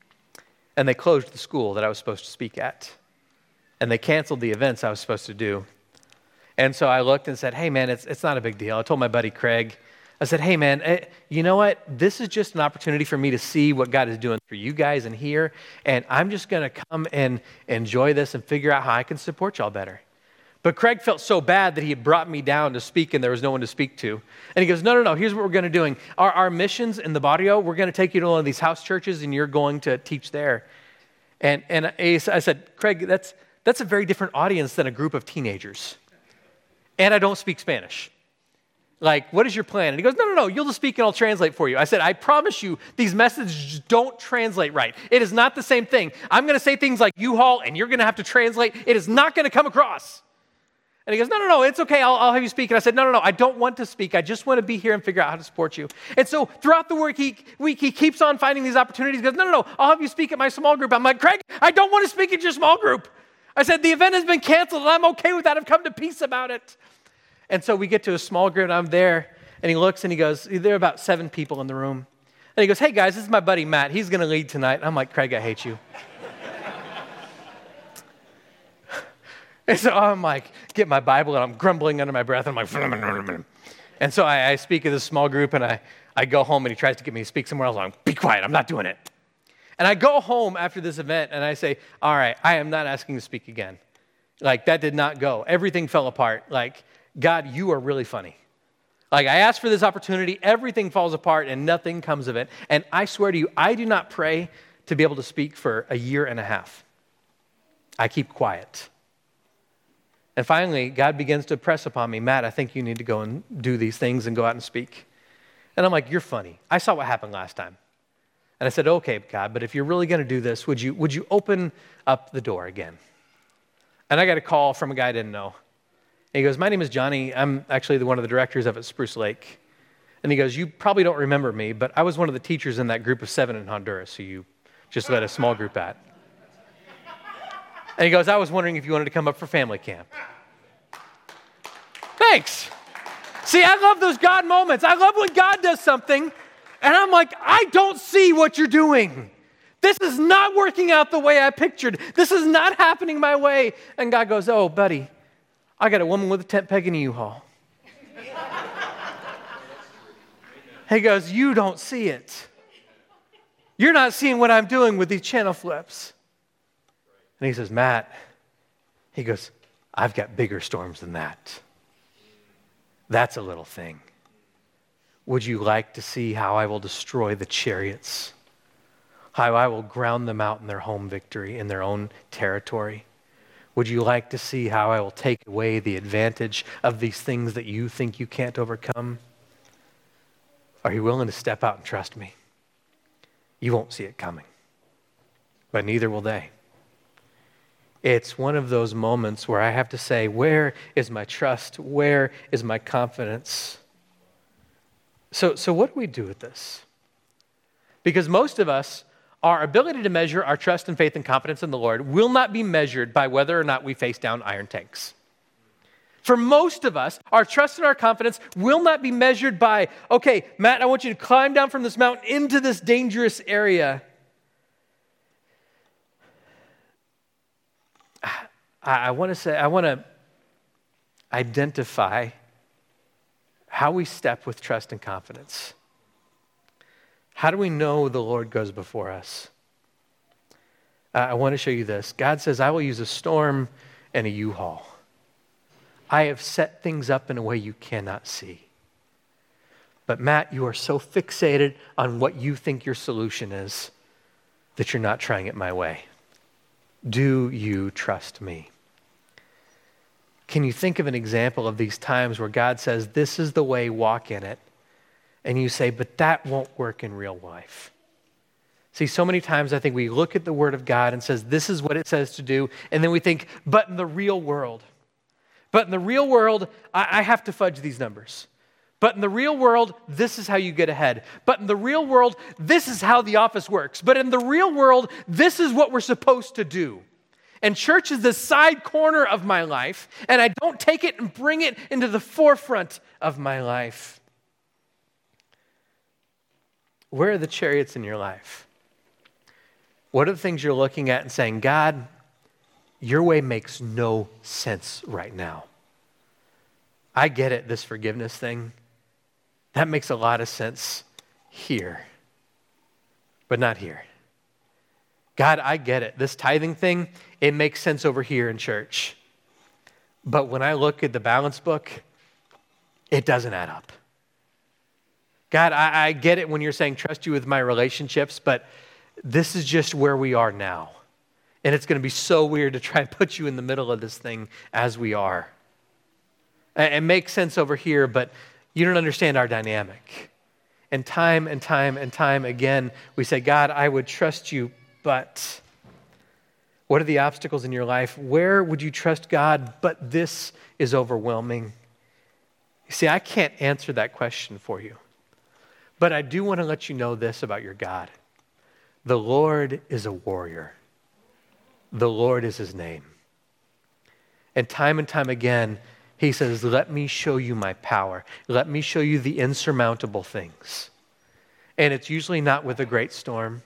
And they closed the school that I was supposed to speak at. And they canceled the events I was supposed to do. And so I looked and said, hey, man, it's, it's not a big deal. I told my buddy Craig, I said, hey, man, eh, you know what? This is just an opportunity for me to see what God is doing for you guys in here, and I'm just going to come and enjoy this and figure out how I can support y'all better. But Craig felt so bad that he had brought me down to speak, and there was no one to speak to. And he goes, no, no, no, here's what we're going to do. Our, our missions in the barrio, we're going to take you to one of these house churches, and you're going to teach there. And, and I said, Craig, that's, that's a very different audience than a group of teenagers. And I don't speak Spanish. Like, what is your plan? And he goes, no, no, no, you'll just speak and I'll translate for you. I said, I promise you, these messages don't translate right. It is not the same thing. I'm going to say things like U-Haul, and you're going to have to translate. It is not going to come across. And he goes, no, no, no, it's okay. I'll, I'll have you speak. And I said, no, no, no, I don't want to speak. I just want to be here and figure out how to support you. And so throughout the week, he, week, he keeps on finding these opportunities. He goes, no, no, no, I'll have you speak at my small group. I'm like, Craig, I don't want to speak at your small group. I said, the event has been canceled, and I'm okay with that. I've come to peace about it. And so we get to a small group, and I'm there, and he looks, and he goes, there are about seven people in the room. And he goes, hey, guys, this is my buddy Matt. He's going to lead tonight. And I'm like, Craig, I hate you. And so I'm like, get my Bible, and I'm grumbling under my breath, and I'm like, and so I, I speak at this small group, and I, I go home, and he tries to get me to speak somewhere else. I'm like, be quiet, I'm not doing it. And I go home after this event, and I say, all right, I am not asking to speak again. Like, that did not go. Everything fell apart. Like, God, you are really funny. Like, I asked for this opportunity, everything falls apart, and nothing comes of it. And I swear to you, I do not pray to be able to speak for a year and a half. I keep quiet. And finally, God begins to press upon me, Matt, I think you need to go and do these things and go out and speak. And I'm like, you're funny. I saw what happened last time. And I said, okay, God, but if you're really going to do this, would you, would you open up the door again? And I got a call from a guy I didn't know. And he goes, my name is Johnny. I'm actually the, one of the directors of at Spruce Lake. And he goes, you probably don't remember me, but I was one of the teachers in that group of seven in Honduras who you just led a small group at. And he goes, I was wondering if you wanted to come up for family camp. Thanks. See, I love those God moments. I love when God does something, and I'm like, I don't see what you're doing. This is not working out the way I pictured. This is not happening my way. And God goes, oh, buddy, I got a woman with a tent peg in a U-Haul. He goes, you don't see it. You're not seeing what I'm doing with these channel flips. And he says, Matt, he goes, I've got bigger storms than that. That's a little thing. Would you like to see how I will destroy the chariots? How I will ground them out in their home victory, in their own territory? Would you like to see how I will take away the advantage of these things that you think you can't overcome? Are you willing to step out and trust me? You won't see it coming, but neither will they. It's one of those moments where I have to say, where is my trust? Where is my confidence? So, so what do we do with this? Because most of us, our ability to measure our trust and faith and confidence in the Lord will not be measured by whether or not we face down iron tanks. For most of us, our trust and our confidence will not be measured by, okay, Matt, I want you to climb down from this mountain into this dangerous area. I, I want to say, I want to identify how we step with trust and confidence. How do we know the Lord goes before us? Uh, I want to show you this. God says, I will use a storm and a U-Haul. I have set things up in a way you cannot see. But Matt, you are so fixated on what you think your solution is that you're not trying it my way. Do you trust me? Can you think of an example of these times where God says, this is the way, walk in it? And you say, but that won't work in real life. See, so many times I think we look at the Word of God and says, this is what it says to do. And then we think, but in the real world, but in the real world, I, I have to fudge these numbers. But in the real world, this is how you get ahead. But in the real world, this is how the office works. But in the real world, this is what we're supposed to do. And church is the side corner of my life, and I don't take it and bring it into the forefront of my life. Where are the chariots in your life? What are the things you're looking at and saying, God, your way makes no sense right now. I get it, this forgiveness thing. That makes a lot of sense here, but not here. God, I get it. This tithing thing, it makes sense over here in church. But when I look at the balance book, it doesn't add up. God, I, I get it when you're saying trust you with my relationships, but this is just where we are now. And it's going to be so weird to try and put you in the middle of this thing as we are. It makes sense over here, but you don't understand our dynamic. And time and time and time again, we say, God, I would trust you, but what are the obstacles in your life? Where would you trust God, but this is overwhelming? You see, I can't answer that question for you, but I do want to let you know this about your God. The Lord is a warrior. The Lord is his name. And time and time again, he says, let me show you my power. Let me show you the insurmountable things. And it's usually not with a great storm.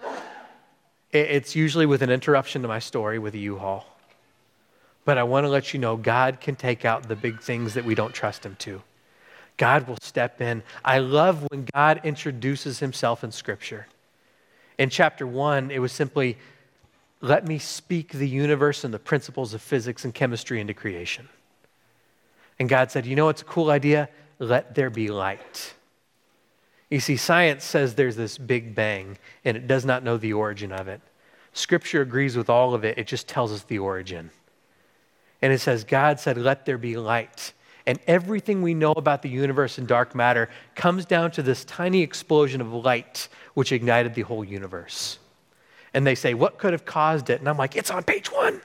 It's usually with an interruption to my story with a U-Haul. But I want to let you know God can take out the big things that we don't trust him to. God will step in. I love when God introduces himself in Scripture. In chapter one, it was simply, let me speak the universe and the principles of physics and chemistry into creation. And God said, you know what's a cool idea? Let there be light. You see, science says there's this big bang, and it does not know the origin of it. Scripture agrees with all of it. It just tells us the origin. And it says, God said, let there be light. And everything we know about the universe and dark matter comes down to this tiny explosion of light, which ignited the whole universe. And they say, what could have caused it? And I'm like, it's on page one.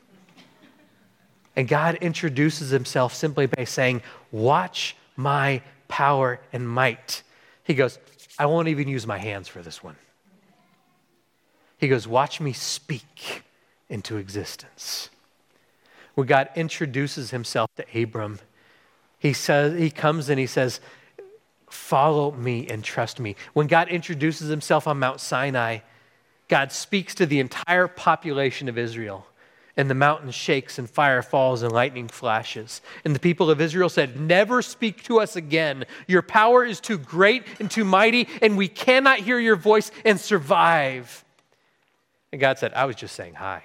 And God introduces himself simply by saying, watch my power and might. He goes, I won't even use my hands for this one. He goes, watch me speak into existence. When God introduces himself to Abram, he says, he comes and he says, follow me and trust me. When God introduces himself on Mount Sinai, God speaks to the entire population of Israel. And the mountain shakes and fire falls and lightning flashes. And the people of Israel said, never speak to us again. Your power is too great and too mighty, and we cannot hear your voice and survive. And God said, I was just saying hi.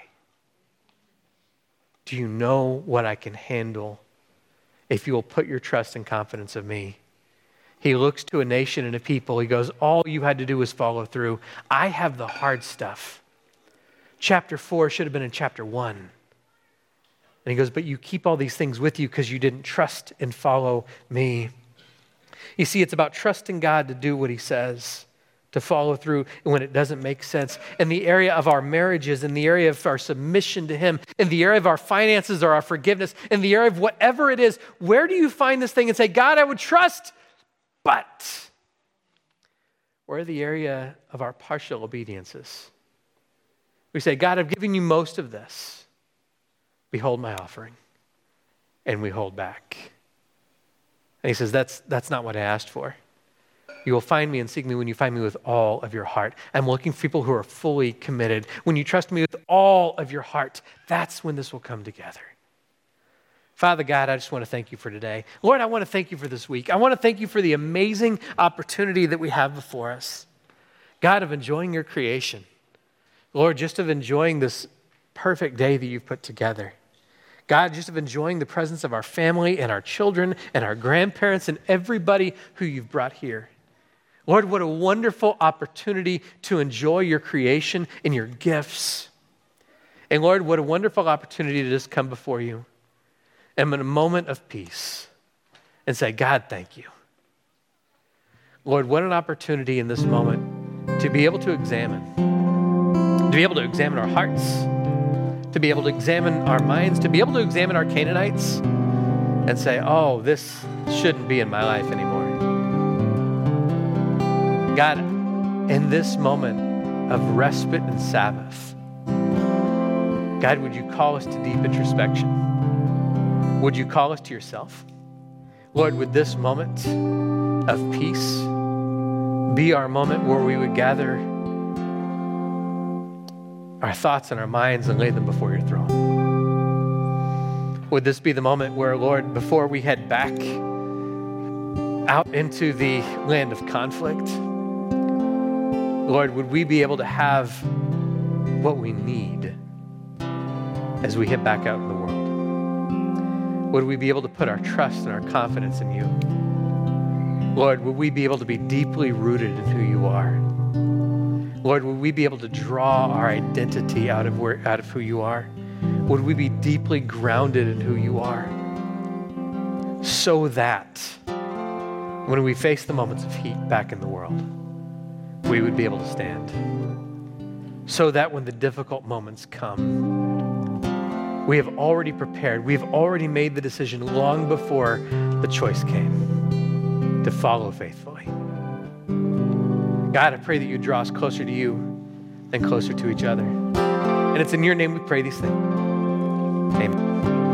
Do you know what I can handle if you will put your trust and confidence in me? He looks to a nation and a people. He goes, all you had to do was follow through. I have the hard stuff. Chapter four should have been in chapter one. And he goes, but you keep all these things with you because you didn't trust and follow me. You see, it's about trusting God to do what he says, to follow through when it doesn't make sense. In the area of our marriages, in the area of our submission to him, in the area of our finances or our forgiveness, in the area of whatever it is, where do you find this thing and say, God, I would trust, but where are the area of our partial obediences? We say, God, I've given you most of this. Behold my offering. And we hold back. And he says, that's, that's not what I asked for. You will find me and seek me when you find me with all of your heart. I'm looking for people who are fully committed. When you trust me with all of your heart, that's when this will come together. Father God, I just want to thank you for today. Lord, I want to thank you for this week. I want to thank you for the amazing opportunity that we have before us. God, of enjoying your creation. Lord, just of enjoying this perfect day that you've put together. God, just of enjoying the presence of our family and our children and our grandparents and everybody who you've brought here. Lord, what a wonderful opportunity to enjoy your creation and your gifts. And Lord, what a wonderful opportunity to just come before you and in a moment of peace and say, God, thank you. Lord, what an opportunity in this moment to be able to examine, to be able to examine our hearts, to be able to examine our minds, to be able to examine our Canaanites and say, oh, this shouldn't be in my life anymore. God, in this moment of respite and Sabbath, God, would you call us to deep introspection? Would you call us to yourself? Lord, would this moment of peace be our moment where we would gather our thoughts and our minds and lay them before your throne? Would this be the moment where, Lord, before we head back out into the land of conflict, Lord, would we be able to have what we need as we head back out in the world? Would we be able to put our trust and our confidence in you? Lord, would we be able to be deeply rooted in who you are? Lord, would we be able to draw our identity out of where, out of who you are? Would we be deeply grounded in who you are? So that when we face the moments of heat back in the world, we would be able to stand. So that when the difficult moments come, we have already prepared. We've already made the decision long before the choice came to follow faithfully. God, I pray that you draw us closer to you and closer to each other. And it's in your name we pray these things. Amen.